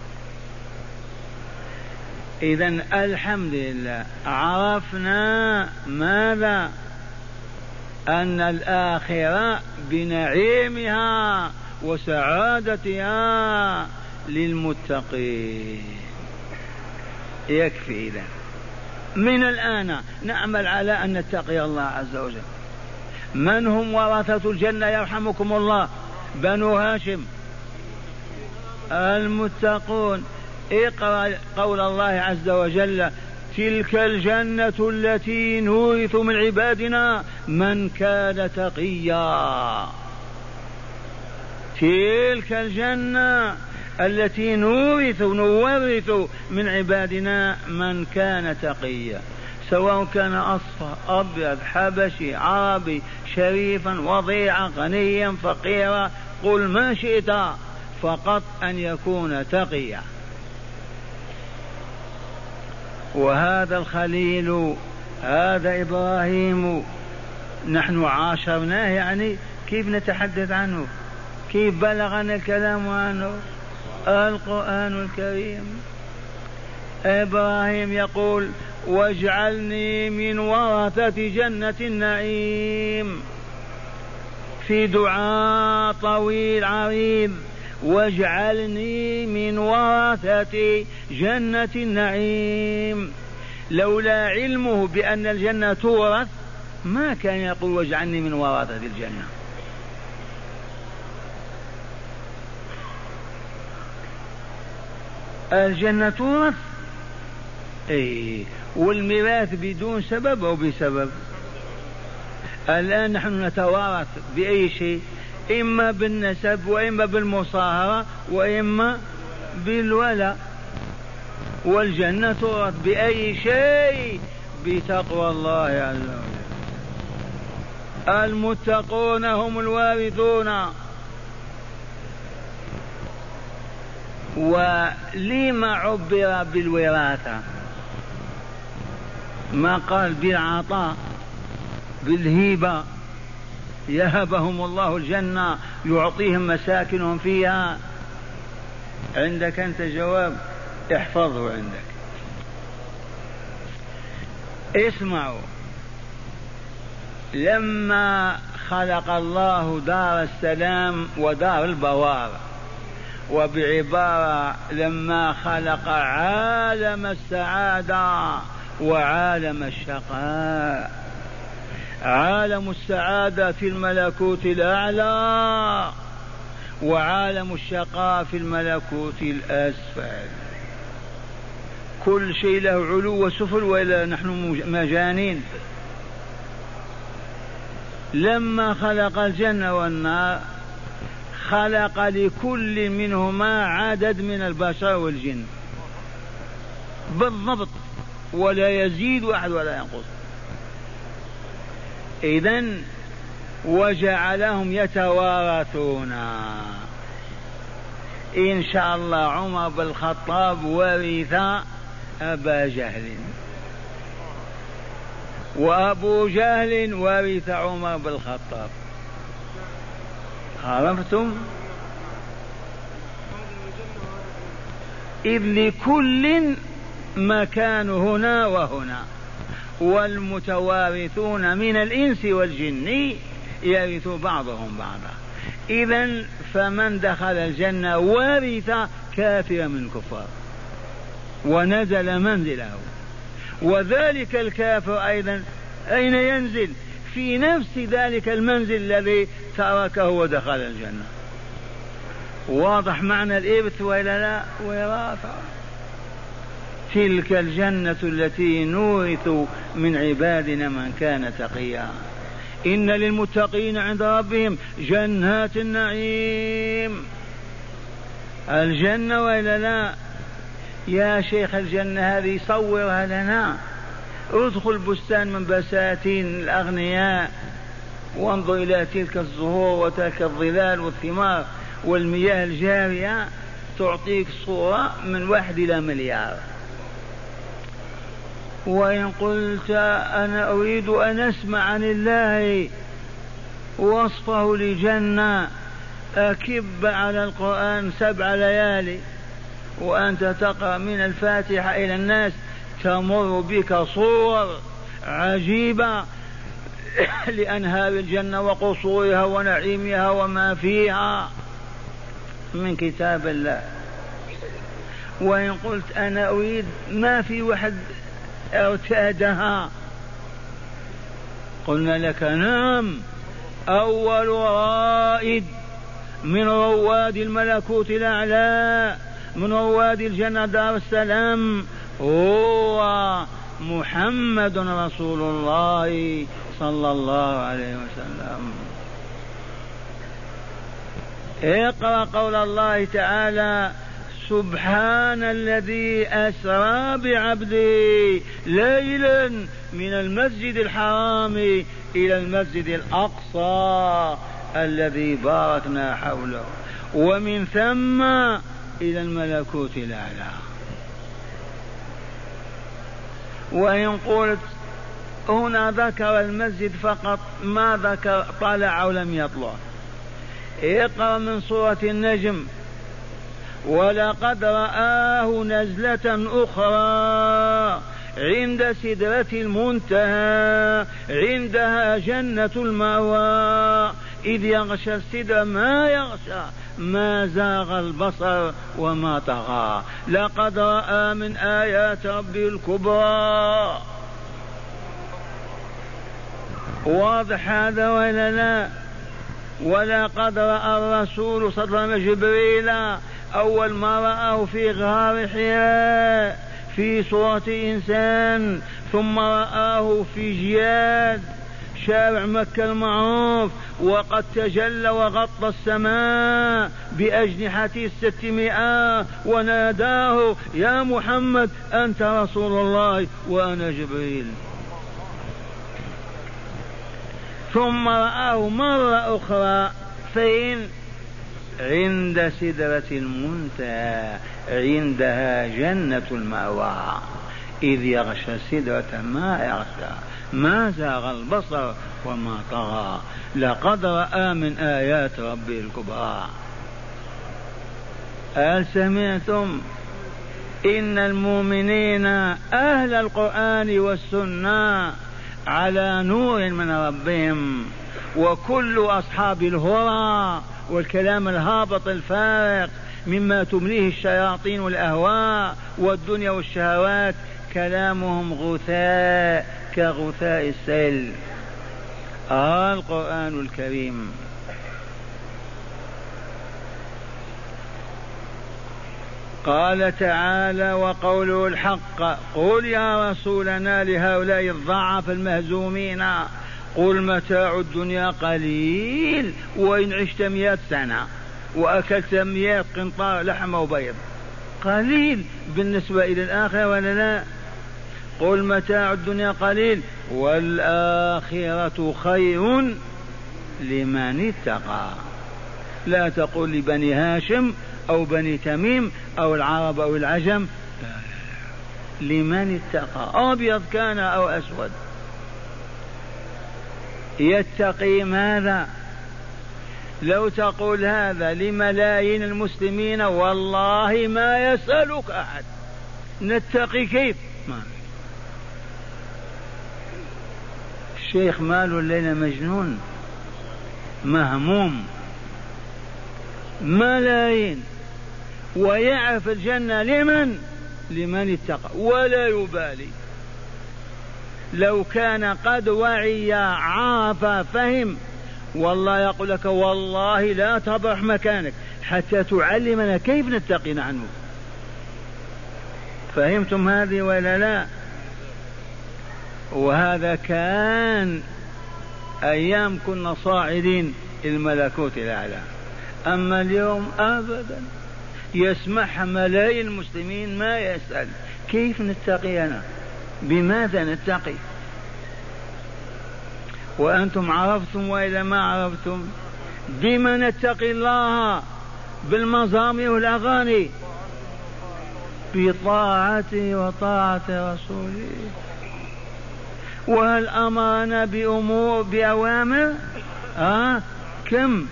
إذن الحمد لله عرفنا ماذا؟ أن الآخرة بنعيمها وسعادتها للمتقين. يكفي إذن من الآن نعمل على أن نتقي الله عز وجل. من هم ورثة الجنة يرحمكم الله؟ بنو هاشم المتقون. اقرأ قول الله عز وجل: تلك الجنة التي نورث من عبادنا من كان تقيا. تلك الجنة التي نورث من عبادنا من كان تقيا، سواء كان أصفر أبيض حبشي عربي شريفا وضيعا غنيا فقيرا، قل ما شئت، فقط أن يكون تقيا. وهذا الخليل هذا إبراهيم نحن عاشرناه، يعني كيف نتحدث عنه؟ كيف بلغنا الكلام عنه؟ القرآن الكريم. إبراهيم يقول: واجعلني من ورثة جنة النعيم، في دعاء طويل عريض: واجعلني من ورثة جنة النعيم. لولا علمه بأن الجنة تورث ما كان يقول: واجعلني من ورثة الجنة. الجنة تورث، والميراث بدون سبب أو بسبب. الآن نحن نتوارث بأي شيء؟ إما بالنسب، وإما بالمصاهرة، وإما بالولاء. والجنة تورث بأي شيء؟ بتقوى الله عز وجل. المتقون هم الوارثون. ولما عبر بالوراثة؟ ما قال بالعطاء بالهبة؟ يهبهم الله الجنة يعطيهم مساكنهم فيها. عندك أنت جواب؟ احفظه عندك. اسمعوا: لما خلق الله دار السلام ودار البوار، وبعبارة لما خلق عالم السعادة وعالم الشقاء. عالم السعادة في الملكوت الأعلى، وعالم الشقاء في الملكوت الأسفل. كل شيء له علو وسفل، وإلا نحن مجانين. لما خلق الجنة والنار خلق لكل منهما عدد من البشر والجن بالضبط، ولا يزيد أحد ولا ينقص. إذن وجعلهم يتوارثون. إن شاء الله عمر بن الخطاب ورث أبا جهل، وأبو جهل ورث عمر بن الخطاب. عرفتم؟ إذ لكل مكان هنا وهنا، والمتوارثون من الإنس والجن يرث بعضهم بعضا. إذن فمن دخل الجنة ورث كافر من الكفار ونزل منزله، وذلك الكافر أيضا أين ينزل؟ في نفس ذلك المنزل الذي تركه ودخل الجنة. واضح معنى الإرث وإلا لا؟ وراثة. تلك الجنة التي نورث من عبادنا من كان تقيا. إن للمتقين عند ربهم جنات النعيم. الجنة وإلا لا؟ يا شيخ الجنة هذه صورها لنا. ادخل بستان من بساتين الأغنياء وانظر إلى تلك الزهور وتلك الظلال والثمار والمياه الجارية، تعطيك صورة من 1 إلى مليار. وإن قلت أنا أريد أن أسمع عن الله وصفه لجنة، أكب على القرآن 7 ليالي وأنت تقرأ من الفاتحة إلى الناس، تمر بك صور عجيبة لأنهار الجنة وقصورها ونعيمها وما فيها من كتاب الله. وإن قلت أنا أريد، ما في واحد ارتادها، قلنا لك نعم، أول رائد من رواد الملكوت الأعلى من رواد الجنة دار السلام هو محمد رسول الله صلى الله عليه وسلم. اقرأ قول الله تعالى: سبحان الذي أسرى بعبده ليلا من المسجد الحرام إلى المسجد الأقصى الذي باركنا حوله ومن ثم إلى الملكوت الأعلى. وإن قلت هنا ذكر المسجد فقط، ما ذكر طلع أو لم يطلع. اقرأ من سورة النجم: ولقد رآه نزلة أخرى عند سدرة المنتهى عندها جنة المأوى إذ يغشى السدر ما يغشى ما زاغ البصر وما طغى لقد رأى من آيات ربه الكبرى. واضح هذا ولا لا؟ ولقد رأى الرسول صلى الله عليه وسلم جبريل أول ما رآه في غار حراء في صورة إنسان، ثم رآه في جياد شارع مكة المعروف، وقد تجلى وغطى السماء بأجنحته 600 وناداه: يا محمد أنت رسول الله وأنا جبريل. ثم رآه مرة أخرى فين؟ عند سدرة المنتهى عندها جنة المأوى إذ يغشى السدرة ما يغشى ما زاغ البصر وما طغى لقد رأى من آيات ربه الكبرى. هل سمعتم؟ إن المؤمنين أهل القرآن والسنة على نور من ربهم، وكل أصحاب الهوى والكلام الهابط الفارغ مما تمليه الشياطين والأهواء والدنيا والشهوات كلامهم غثاء كغثاء السيل. القرآن الكريم قال تعالى: وقوله الحق: قل يا رسولنا لهؤلاء الضعف المهزومين قل متاع الدنيا قليل وإن عشت 100 سنة وأكلت 100 قنطار لحم وبيض، قليل بالنسبة إلى الآخرة ولا لا؟ قل متاع الدنيا قليل والآخرة خير لمن اتقى. لا تقل لبني هاشم أو بني تميم أو العرب أو العجم، لمن اتقى، أبيض كان أو أسود. يتقي ماذا؟ لو تقول هذا لملايين المسلمين والله ما يسألك أحد. نتقي كيف؟ ما. الشيخ ماله الليلة مجنون مهموم ملايين، ويعرف الجنة لمن اتقى ولا يبالي. لو كان قد وعي عرف فهم والله يقول لك والله لا تبرح مكانك حتى تعلمنا كيف نتقي عنه. فهمتم هذه ولا لا؟ وهذا كان أيام كنا صاعدين الملكوت الأعلى. أما اليوم أبدا، يسمح ملايين المسلمين ما يسأل كيف نتقي أنا، بماذا نتقي؟ وأنتم عرفتم وإذا ما عرفتم بما نتقي الله؟ بالمزامير والأغاني، بطاعته وطاعة رسوله. وهل أمرنا بأوامر؟ كم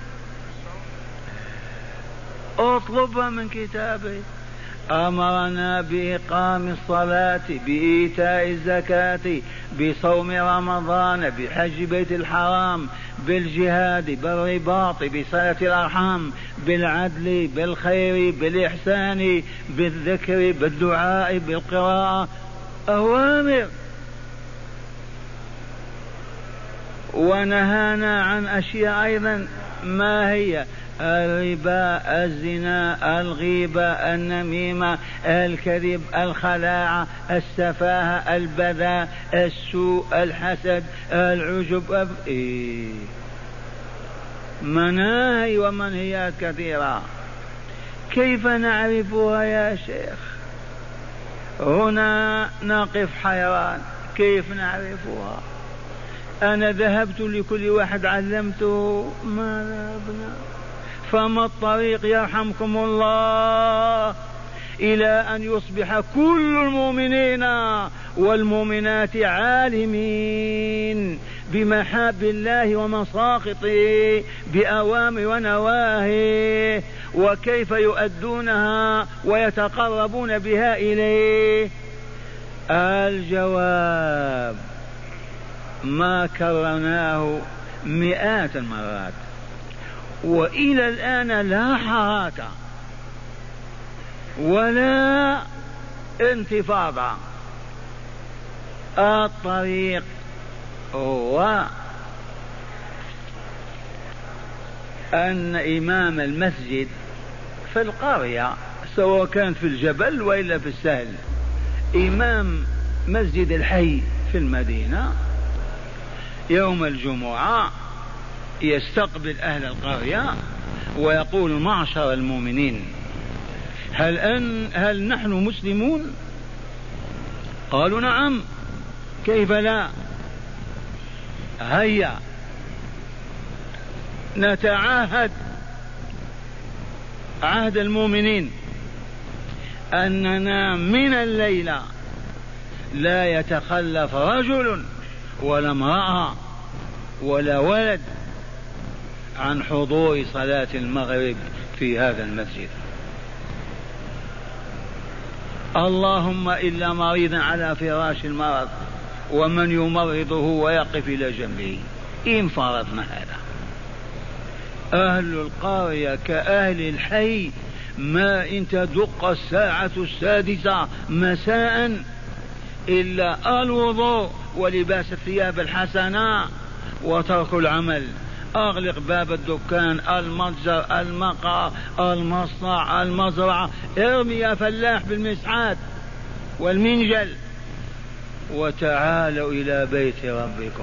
اطلبها من كتابه. أمرنا بإقام الصلاة، بإيتاء الزكاة، بصوم رمضان، بحج بيت الحرام، بالجهاد، بالرباط، بصلة الأرحام، بالعدل، بالخير، بالإحسان، بالذكر، بالدعاء، بالقراءة. أوامر. ونهانا عن أشياء أيضا. ما هي؟ الربا، الزنا، الغيبة، النميمة، الكذب، الخلاعة، السفاهة، البذاء، السوء، الحسد، العجب. مناهي ومنهيات كثيرة. كيف نعرفها يا شيخ؟ هنا نقف حيران، كيف نعرفها؟ أنا ذهبت لكل واحد علمته، ماذا أبنى؟ فما الطريق يرحمكم الله إلى أن يصبح كل المؤمنين والمؤمنات عالمين بمحاب الله ومساخطه، بأوامر ونواهي، وكيف يؤدونها ويتقربون بها إليه؟ الجواب ما كررناه مئات المرات وإلى الآن لا حركة ولا انتفاضة. الطريق هو أن إمام المسجد في القرية، سواء كان في الجبل وإلا في السهل، إمام مسجد الحي في المدينة يوم الجمعة يستقبل أهل القرية ويقول: معشر المؤمنين، هل نحن مسلمون؟ قالوا: نعم، كيف لا؟ هيا نتعاهد عهد المؤمنين أننا من الليلة لا يتخلف رجل ولا امرأة ولا ولد عن حضور صلاة المغرب في هذا المسجد، اللهم إلا مريضا على فراش المرض ومن يمرضه ويقف إلى جنبه. إن فرضنا هذا، أهل القرية كأهل الحي ما إن تدق الساعة 6 مساء إلا الوضوء ولباس الثياب الحسنة وترك العمل. أغلق باب الدكان، المتجر، المقهى، المصنع، المزرعة، ارمي يا فلاح بالمسعاد والمنجل وتعالوا إلى بيت ربكم.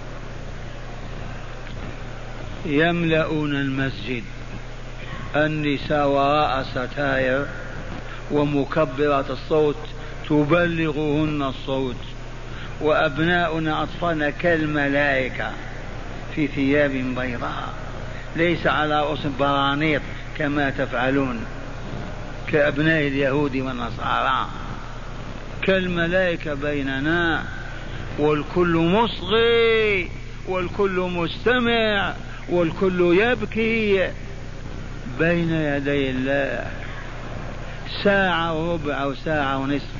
يملؤون المسجد، النساء وراء ستائر ومكبرات الصوت تبلغهن الصوت، وأبناؤنا أطفالنا كالملائكة في ثياب بيضاء ليس على رؤوس برانيط كما تفعلون كأبناء اليهود والنصارى، كالملائكة بيننا، والكل مصغي والكل مستمع والكل يبكي بين يدي الله، ساعة وربع أو ساعة ونصف،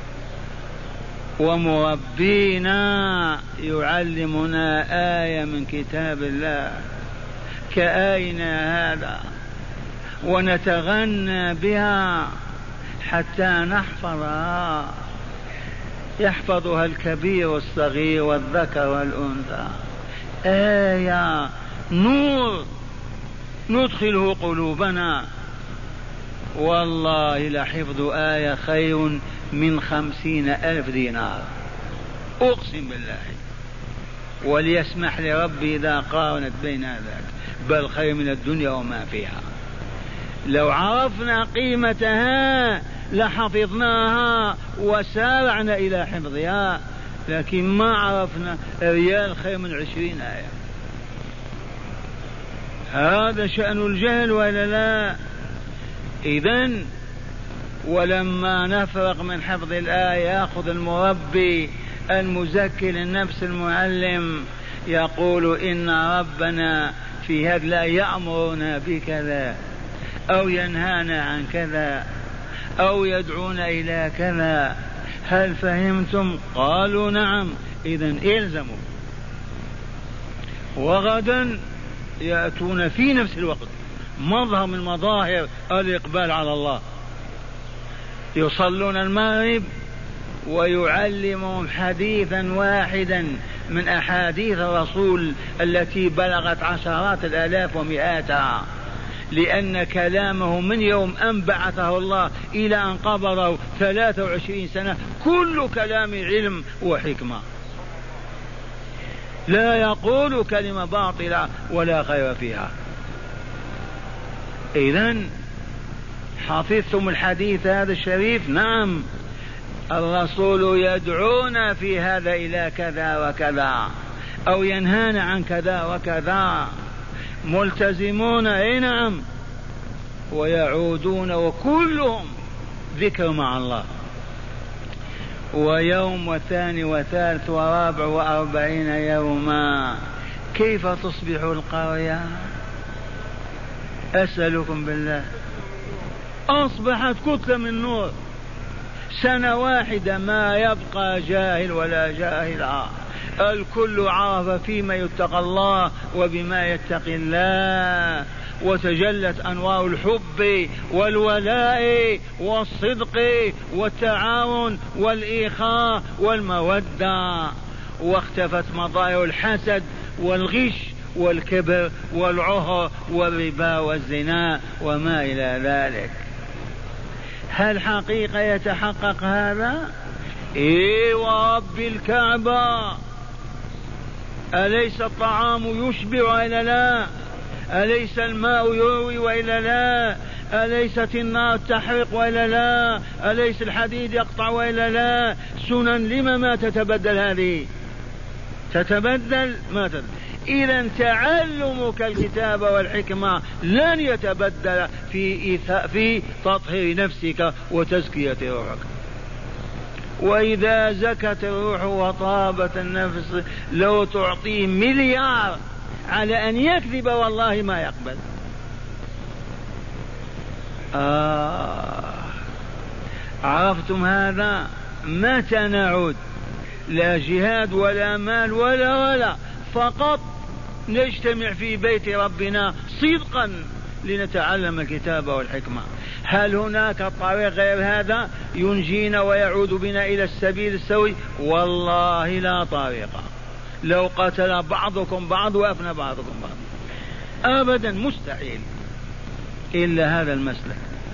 ومربينا يعلمنا آية من كتاب الله كآينا هذا، ونتغنى بها حتى نحفظها، يحفظها الكبير والصغير والذكر والأنثى. آية نور ندخله قلوبنا. والله لحفظ آية خير من 50,000 دينار، أقسم بالله. وليسمح لربي إذا قارنت بين ذلك، بل خير من الدنيا وما فيها. لو عرفنا قيمتها لحفظناها وسارعنا إلى حفظها، لكن ما عرفنا. ريال خير من 20 آية. هذا شأن الجهل ولا لا؟ إذن ولما نفرق من حفظ الآية يأخذ المربي المزكي للنفس المعلم يقول إن ربنا في هذا لا يأمرنا بكذا أو ينهانا عن كذا أو يدعونا إلى كذا. هل فهمتم؟ قالوا نعم. إذن إلزموا. وغدا يأتون في نفس الوقت مظهر من مظاهر الإقبال على الله، يصلون المغرب ويعلمهم حديثا واحدا من أحاديث الرسول التي بلغت عشرات الآلاف ومئاتها، لأن كلامه من يوم أن بعثه الله إلى أن قبضه 23 سنة كل كلام علم وحكمة، لا يقول كلمة باطلة ولا خير فيها. إذن حفظتم الحديث هذا الشريف؟ نعم. الرسول يدعونا في هذا إلى كذا وكذا أو ينهانا عن كذا وكذا. ملتزمون؟ أي نعم. ويعودون وكلهم ذكر مع الله. ويوم وثاني وثالث ورابع و40 يوما. كيف تصبح القرية؟ أسألكم بالله. أصبحت كتلة من نور. سنة واحدة ما يبقى جاهل ولا جاهل. الكل عرف فيما يتقى الله وبما يتقي الله، وتجلت أنوار الحب والولاء والصدق والتعاون والإخاء والمودة، واختفت مظاهر الحسد والغش والكبر والعهر والربا والزنا وما إلى ذلك. هل حقيقة يتحقق هذا؟ إيه ورب الكعبة. أليس الطعام يشبع وإلا لا؟ أليس الماء يروي وإلا لا؟ أليست النار تحرق وإلا لا؟ أليس الحديد يقطع وإلا لا؟ سنن لما ما تتبدل هذه؟ تتبدل ما تتبدل. إذا تعلمك الكتاب والحكمة لن يتبدل في تطهير نفسك وتزكية روحك. وإذا زكت الروح وطابت النفس لو تعطيه مليار على أن يكذب والله ما يقبل. عرفتم هذا؟ متى نعود؟ لا جهاد ولا مال ولا فقط نجتمع في بيت ربنا صدقا لنتعلم الكتاب والحكمة. هل هناك طريق غير هذا ينجينا ويعود بنا إلى السبيل السوي؟ والله لا طريق. لو قتل بعضكم بعض وأفنى بعضكم بعض أبدا مستحيل إلا هذا المسلك.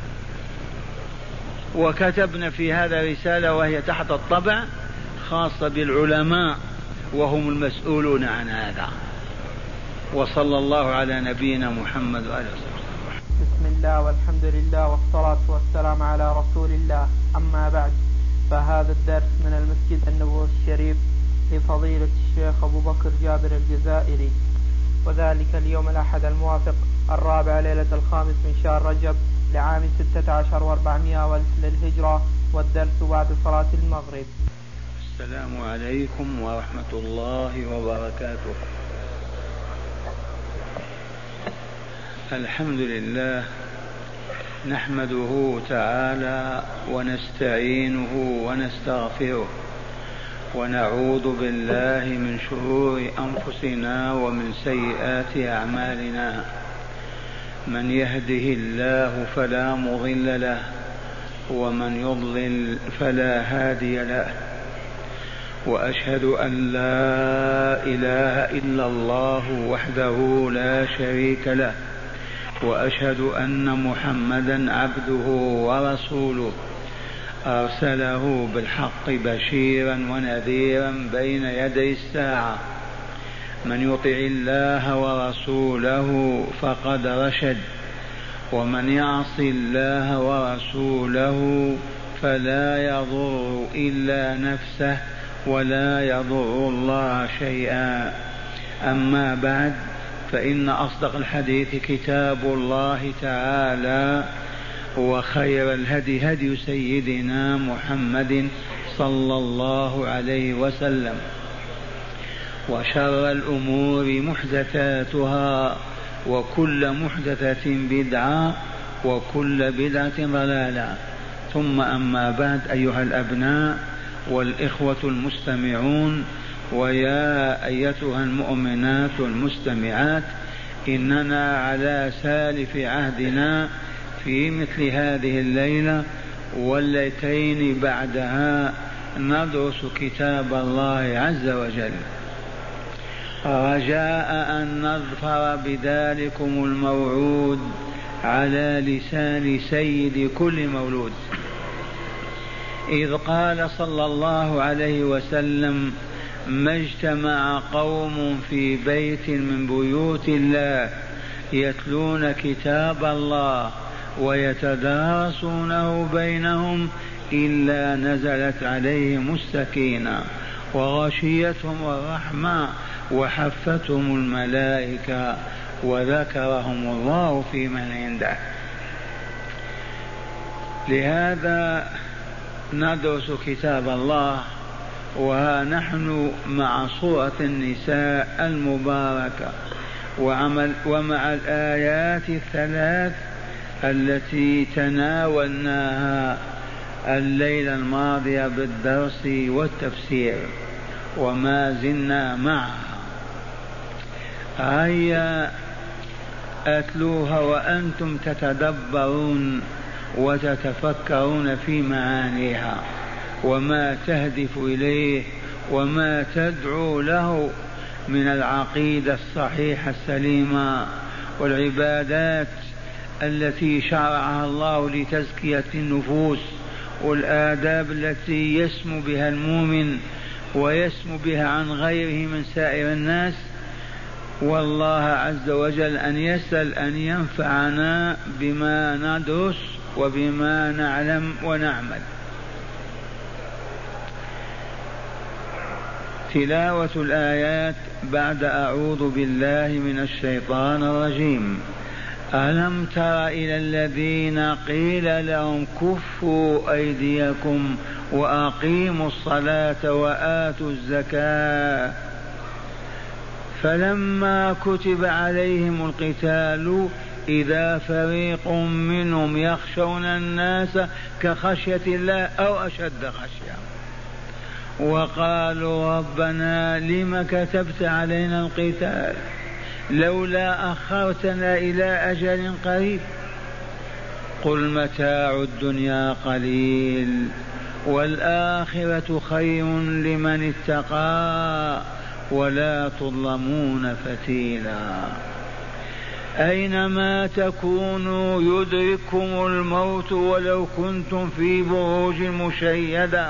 وكتبنا في هذا رسالة وهي تحت الطبع خاصة بالعلماء وهم المسؤولون عن هذا. وصلى الله على نبينا محمد وآله وسلم. بسم الله والحمد لله والصلاة والسلام على رسول الله. أما بعد، فهذا الدرس من المسجد النبوي الشريف لفضيلة الشيخ أبو بكر جابر الجزائري، وذلك اليوم الأحد الموافق 4 ليلة 5 من شهر رجب لعام 16 و400 للهجرة، والدرس بعد صلاة المغرب. السلام عليكم ورحمة الله وبركاته. الحمد لله نحمده تعالى ونستعينه ونستغفره ونعوذ بالله من شرور أنفسنا ومن سيئات أعمالنا. من يهده الله فلا مضل له ومن يضلل فلا هادي له، وأشهد أن لا إله إلا الله وحده لا شريك له، وأشهد أن محمدا عبده ورسوله أرسله بالحق بشيرا ونذيرا بين يدي الساعة. من يطع الله ورسوله فقد رشد، ومن يعص الله ورسوله فلا يضر إلا نفسه ولا يضر الله شيئا. أما بعد، فإن أصدق الحديث كتاب الله تعالى، وخير الهدي هدي سيدنا محمد صلى الله عليه وسلم، وشر الأمور محدثاتها، وكل محدثة بدعة، وكل بدعة ضلالة. ثم أما بعد، أيها الأبناء والإخوة المستمعون، ويا أيتها المؤمنات المستمعات، إننا على سالف عهدنا في مثل هذه الليلة والليلتين بعدها ندرس كتاب الله عز وجل، رجاء أن نظفر بذلكم الموعود على لسان سيد كل مولود، إذ قال صلى الله عليه وسلم: ما اجتمع قوم في بيت من بيوت الله يتلون كتاب الله ويتدارسونه بينهم إلا نزلت عليهم السكينة وغشيتهم الرحمة وحفتهم الملائكة وذكرهم الله في من عنده. لهذا ندرس كتاب الله، وها نحن مع سورة النساء المباركة، ومع الآيات الثلاث التي تناولناها الليلة الماضية بالدرس والتفسير، وما زلنا معها. هيا أتلوها وأنتم تتدبرون وتتفكرون في معانيها وما تهدف إليه وما تدعو له من العقيدة الصحيحة السليمة والعبادات التي شرعها الله لتزكية النفوس، والآداب التي يسمو بها المؤمن ويسمو بها عن غيره من سائر الناس. والله عز وجل أن يسأل أن ينفعنا بما ندرس وبما نعلم ونعمل. تلاوة الآيات بعد أعوذ بالله من الشيطان الرجيم. ألم تر إلى الذين قيل لهم كفوا أيديكم وأقيموا الصلاة وآتوا الزكاة فلما كتب عليهم القتال إذا فريق منهم يخشون الناس كخشية الله أو أشد خشية وقالوا ربنا لم كتبت علينا القتال لولا أخرتنا إلى أجل قريب قل متاع الدنيا قليل والآخرة خير لمن اتقى ولا تظلمون فتيلا. أينما تكونوا يدرككم الموت ولو كنتم في بروج مشيدة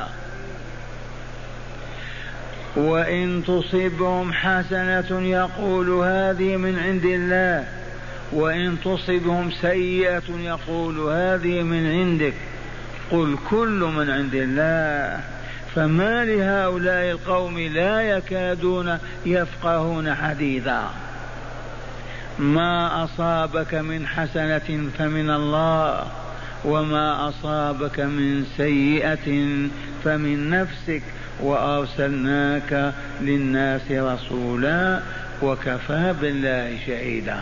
وإن تصبهم حسنة يقول هذه من عند الله وإن تصبهم سيئة يقول هذه من عندك قل كل من عند الله. فما لهؤلاء القوم لا يكادون يفقهون حديثا. ما أصابك من حسنة فمن الله وما أصابك من سيئة فمن نفسك وأرسلناك للناس رسولا وكفى بالله شهيدا.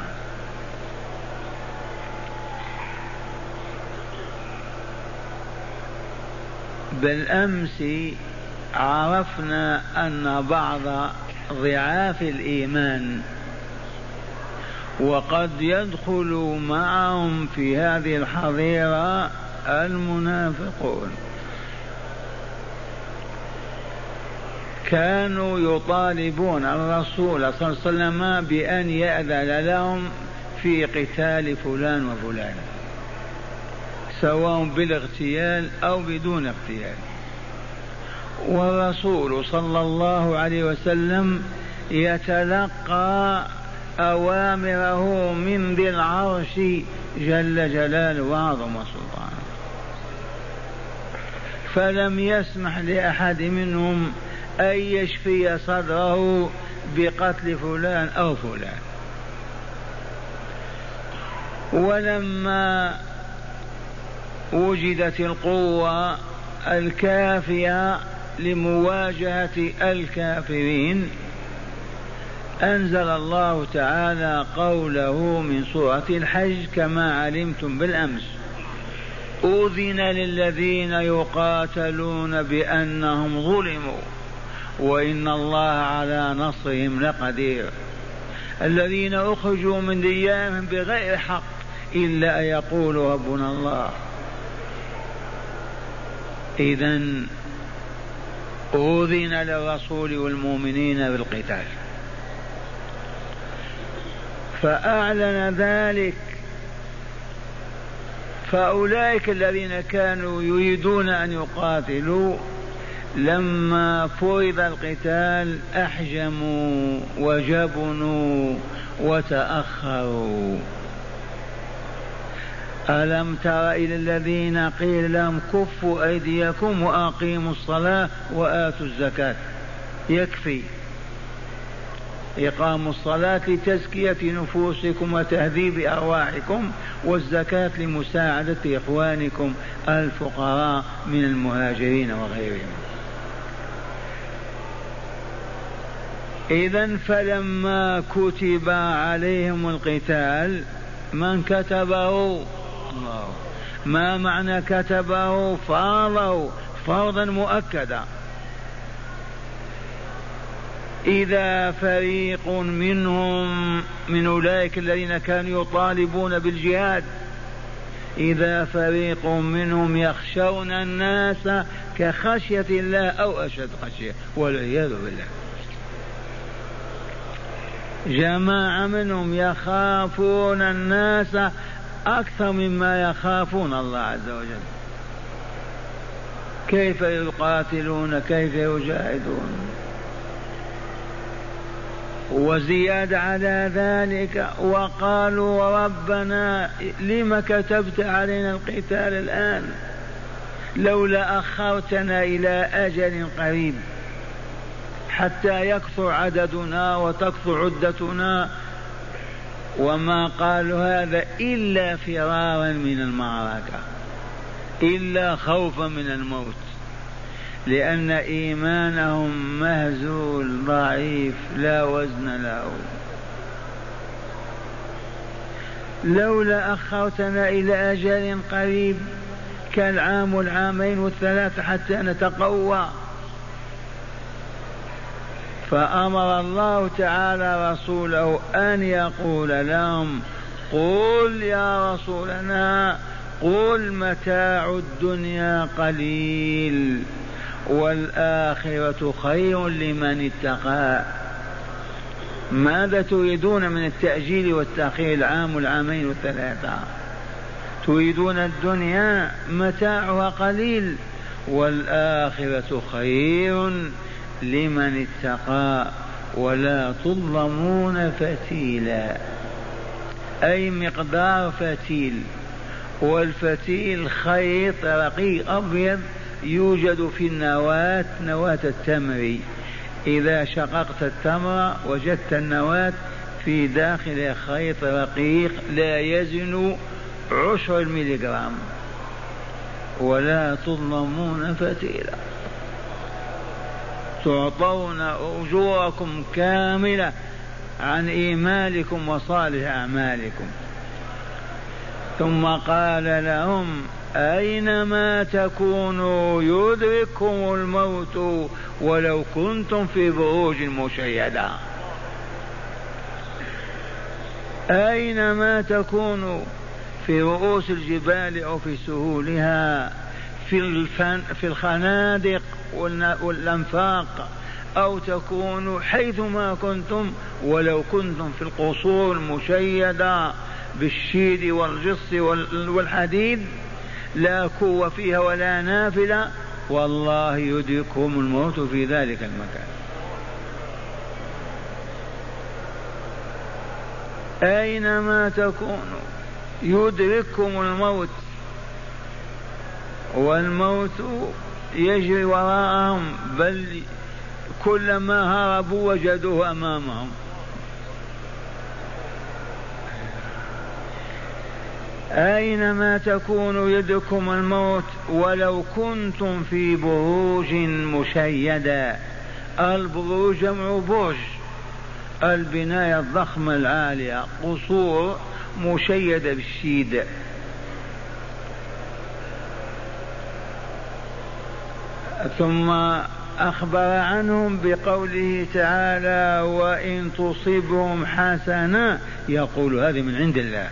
بالأمس عرفنا أن بعض ضعاف الإيمان وقد يدخل معهم في هذه الحظيرة المنافقون. كانوا يطالبون الرسول صلى الله عليه وسلم بأن يأذن لهم في قتال فلان وفلان، سواء بالاغتيال أو بدون اغتيال، والرسول صلى الله عليه وسلم يتلقى أوامره من ذي العرش جل جلاله وعظم سلطانه، فلم يسمح لأحد منهم أن يشفي صدره بقتل فلان أو فلان. ولما وجدت القوة الكافية لمواجهة الكافرين أنزل الله تعالى قوله من سورة الحج كما علمتم بالأمس: أذن للذين يقاتلون بأنهم ظلموا وإن الله على نصرهم لقدير، الذين أخرجوا من ديارهم بغير حق إلا أن يقولوا ربنا الله. إذن أذن للرسول والمؤمنين بالقتال، فأعلن ذلك. فأولئك الذين كانوا يريدون أن يقاتلوا لما فرض القتال أحجموا وجبنوا وتأخروا. ألم تر إلى الذين قيل لهم كفوا أيديكم وأقيموا الصلاة وآتوا الزكاة؟ يكفي إقام الصلاة لتزكية نفوسكم وتهذيب أرواحكم، والزكاة لمساعدة إخوانكم الفقراء من المهاجرين وغيرهم. إذن فلما كتب عليهم القتال من كتبه؟ الله. ما معنى كتبه؟ فرضه فرضا مؤكدا. إذا فريق منهم من أولئك الذين كانوا يطالبون بالجهاد، إذا فريق منهم يخشون الناس كخشية الله أو أشد خشية والعياذ بالله، جماعة منهم يخافون الناس أكثر مما يخافون الله عز وجل. كيف يقاتلون؟ كيف يجاهدون؟ وزيادة على ذلك وقالوا ربنا لم كتبت علينا القتال الآن؟ لولا أخرتنا إلى أجل قريب حتى يكثر عددنا وتكثر عدتنا. وما قالوا هذا إلا فرارا من المعركة، إلا خوفا من الموت، لأن إيمانهم مهزول ضعيف لا وزن له. لولا أخرتنا إلى أجل قريب كالعام والعامين والثلاثة حتى نتقوى. فأمر الله تعالى رسوله أن يقول لهم: قل يا رسولنا قل متاع الدنيا قليل والآخرة خير لمن اتقى. ماذا تريدون من التأجيل والتأخير العام والعامين والثلاثة؟ تريدون الدنيا متاعها قليل والآخرة خير لمن اتقى ولا تظلمون فتيلا، أي مقدار فتيل. والفتيل خيط رقيق أبيض يوجد في النواة، نواة التمر. إذا شققت التمر وجدت النواة في داخل خيط رقيق لا يزن 10 ملغرام. ولا تظلمون فتيلا، تعطون أجوركم كاملة عن إيمانكم وصالح أعمالكم. ثم قال لهم: أينما تكونوا يدرككم الموت ولو كنتم في بروج مشيدة. أينما تكونوا، في رؤوس الجبال أو في سهولها، في الخنادق والأنفاق، أو تكونوا حيثما كنتم، ولو كنتم في القصور المشيدة بالشيد والجص والحديد لا قوة فيها ولا نافلة، والله يدركهم الموت في ذلك المكان. أينما تكونوا يدرككم الموت، والموت يجري وراءهم، بل كلما هربوا وجدوه أمامهم. أينما تكونوا يدرككم الموت ولو كنتم في بروج مشيدة. البروج جمع برج، البناية الضخمة العالية، قصور مشيدة بالشيد. ثم أخبر عنهم بقوله تعالى: وإن تصبهم حسنة يقول هذه من عند الله.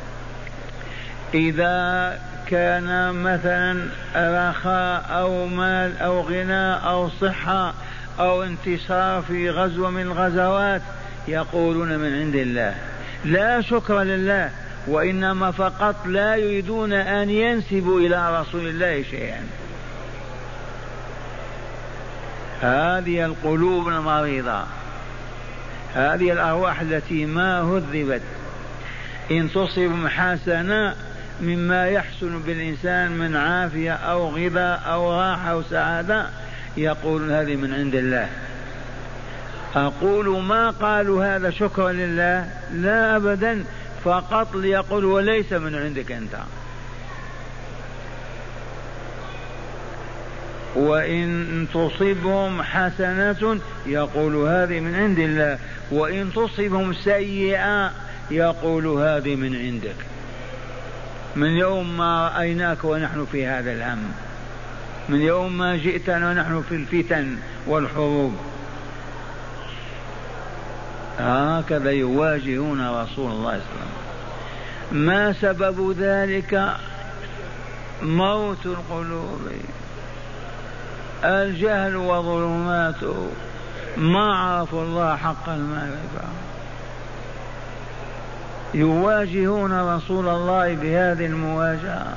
إذا كان مثلا رخاء أو مال أو غنى أو صحة أو انتصار في غزوة من الغزوات يقولون من عند الله، لا شكر لله، وإنما فقط لا يريدون أن ينسبوا إلى رسول الله شيئا. هذه القلوب المريضة، هذه الأرواح التي ما هذبت. إن تصبهم حسنة مما يحسن بالإنسان من عافية أو غذاء أو راحة أو سعادة يقولون هذه من عند الله. أقول ما قالوا هذا شكرا لله، لا أبدا، فقط ليقول وليس من عندك أنت. وإن تصبهم حسنة يقول هذه من عند الله، وإن تصبهم سيئة يقول هذه من عندك. من يوم ما رأيناك ونحن في هذا الهم، من يوم ما جئتنا ونحن في الفتن والحروب، هكذا يواجهون رسول الله صلى الله عليه وسلم. ما سبب ذلك؟ موت القلوب، الجهل وظلماته، ما عرفوا الله حق المعرفة. يواجهون رسول الله بهذه المواجهة،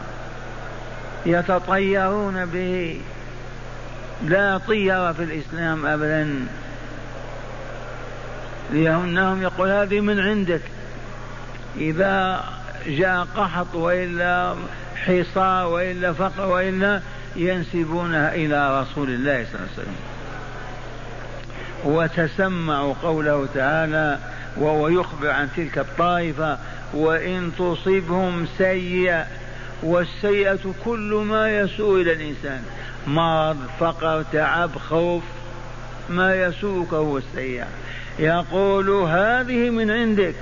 يتطيرون به، لا طير في الإسلام أبدا، لأنهم يقول هذه من عندك. إذا جاء قحط وإلا حصار وإلا فقر وإلا ينسبونها إلى رسول الله صلى الله عليه وسلم. وتسمعوا قوله تعالى وهو يخبر عن تلك الطائفة: وإن تصبهم سيئة، والسيئة كل ما يسوء إلى الإنسان، مرض، فقر، تعب، خوف، ما يسوءك هو السيئة، يقول هذه من عندك.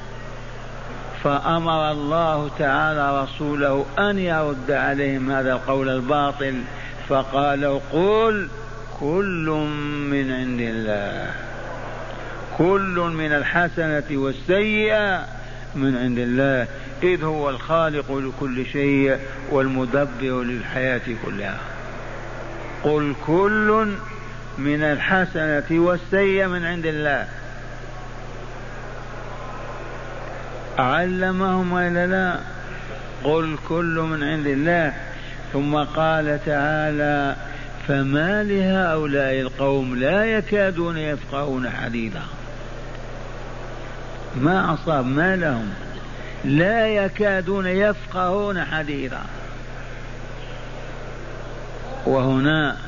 فأمر الله تعالى رسوله أن يرد عليهم هذا القول الباطل، فقال: قل كل من عند الله، كل من الحسنة والسيئة من عند الله، إذ هو الخالق لكل شيء والمدبر للحياة كلها. قل كل من الحسنة والسيئة من عند الله. علمهم ولا لا؟ قل كل من عند الله. ثم قال تعالى: فما لهؤلاء القوم لا يكادون يفقهون حديثا. ما أصاب، ما لهم، لا يكادون يفقهون حديثا. وهنا